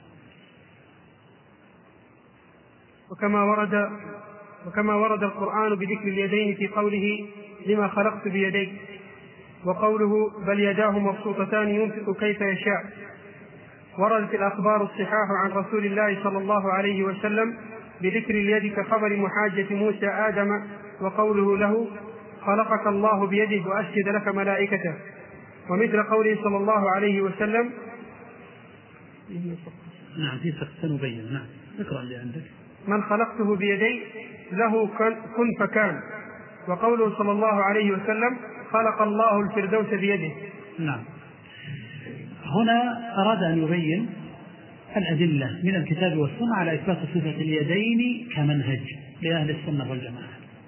وكما ورد وكما ورد القرآن بذكر اليدين في قوله لما خلقت بيديك، وقوله بل يداه مبسوطتان ينفق كيف يشاء، وردت الأخبار الصحاح عن رسول الله صلى الله عليه وسلم بذكر اليد كخبر محاجة موسى آدم، وقوله له خلقك الله بيده وأسجد لك ملائكته، ومثل قوله صلى الله عليه وسلم نعم في سنبين. نعم اقرأ اللي عندك. من خلقته بيدي له كن فكان، وقوله صلى الله عليه وسلم خلق الله الفردوس بيده. نعم. هنا أراد أن يبين الأدلة من الكتاب والسنة على إثبات صفة اليدين كمنهج لأهل السنة والجماعة،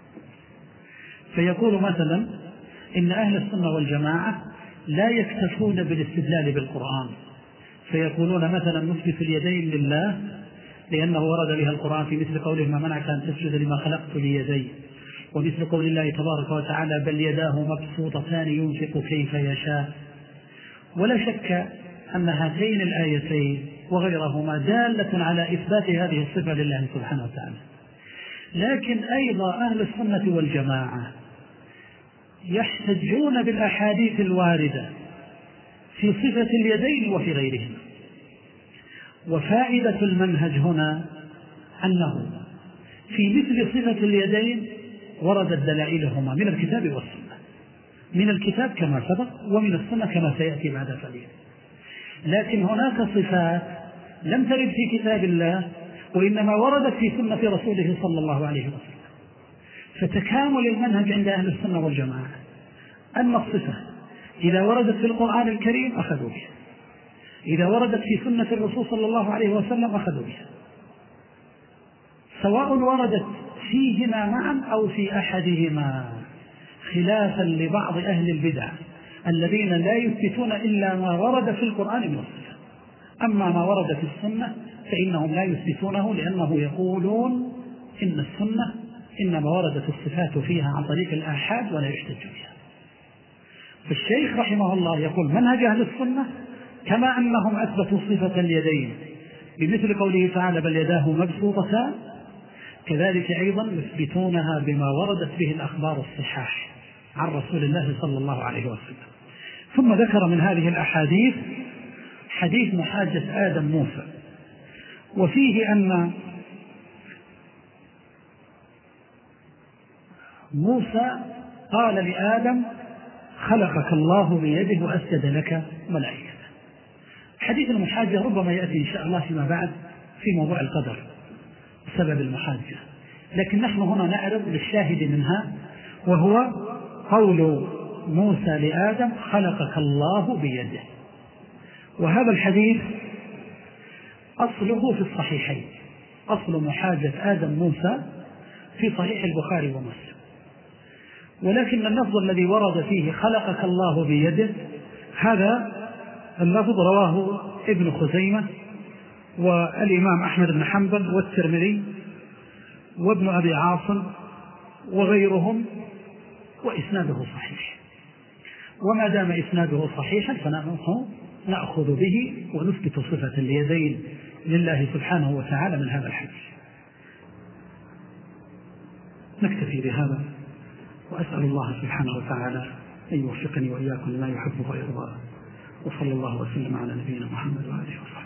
فيقول مثلا إن أهل السنة والجماعة لا يكتفون بالاستدلال بالقرآن، فيقولون مثلا نثبت اليدين لله لأنه ورد بها القرآن في مثل قوله ما منعك أن تسجد لما خلقت بيدي، ومثل قول الله تبارك وتعالى بل يداه مبسوطتان ينفق كيف يشاء. ولا شك أن هاتين الآيتين وغيرهما دالة على إثبات هذه الصفة لله سبحانه وتعالى، لكن أيضا أهل السنة والجماعة يحتجون بالأحاديث الواردة في صفة اليدين وفي غيرهما. وفائدة المنهج هنا أنه في مثل صفة اليدين وردت دلائلهما من الكتاب والسنة، من الكتاب كما سبق ومن السنة كما سيأتي بعد قليل. لكن هناك صفات لم ترد في كتاب الله وإنما وردت في سنة رسوله صلى الله عليه وسلم، فتكامل المنهج عند أهل السنة والجماعة أن الصفة إذا وردت في القرآن الكريم أخذوا بها، إذا وردت في سنة الرسول صلى الله عليه وسلم أخذوا بها، سواء وردت فيهما معا أو في أحدهما، خلافا لبعض أهل البدع الذين لا يثبتون إلا ما ورد في القرآن من الصفة، أما ما ورد في السنة فإنهم لا يثبتونه لأنه يقولون إن السنة إنما وردت الصفات فيها عن طريق الآحاد ولا يحتج بها. فالشيخ رحمه الله يقول منهج أهل السنة كما أنهم أثبتوا صفة اليدين بمثل قوله تعالى بل يداه مبسوطتان، كذلك أيضا يثبتونها بما وردت به الأخبار الصحاح عن رسول الله صلى الله عليه وسلم. ثم ذكر من هذه الأحاديث حديث محاجة آدم موسى، وفيه أن موسى قال لآدم خلقك الله بيده وأسجد لك ملائكته. حديث المحاجة ربما يأتي إن شاء الله فيما بعد في موضوع القدر بسبب المحاجة، لكن نحن هنا نعرض للشاهد منها، وهو قول موسى لآدم خلقك الله بيده. وهذا الحديث أصله في الصحيحين، أصل محاجة آدم موسى في صحيح البخاري ومسلم، ولكن اللفظ الذي ورد فيه خلقك الله بيده هذا اللفظ رواه ابن خزيمة والإمام أحمد بن حنبل والترمذي وابن أبي عاصم وغيرهم، وإسناده صحيح. وما دام إسناده صحيحا فنحن نأخذ به ونثبت صفة اليدين لله سبحانه وتعالى من هذا الحديث. نكتفي بهذا، وأسأل الله سبحانه وتعالى أن يوفقني وإياكم لما يحب ويرضى، وصلى الله وسلم على نبينا محمد وآله وصحبه.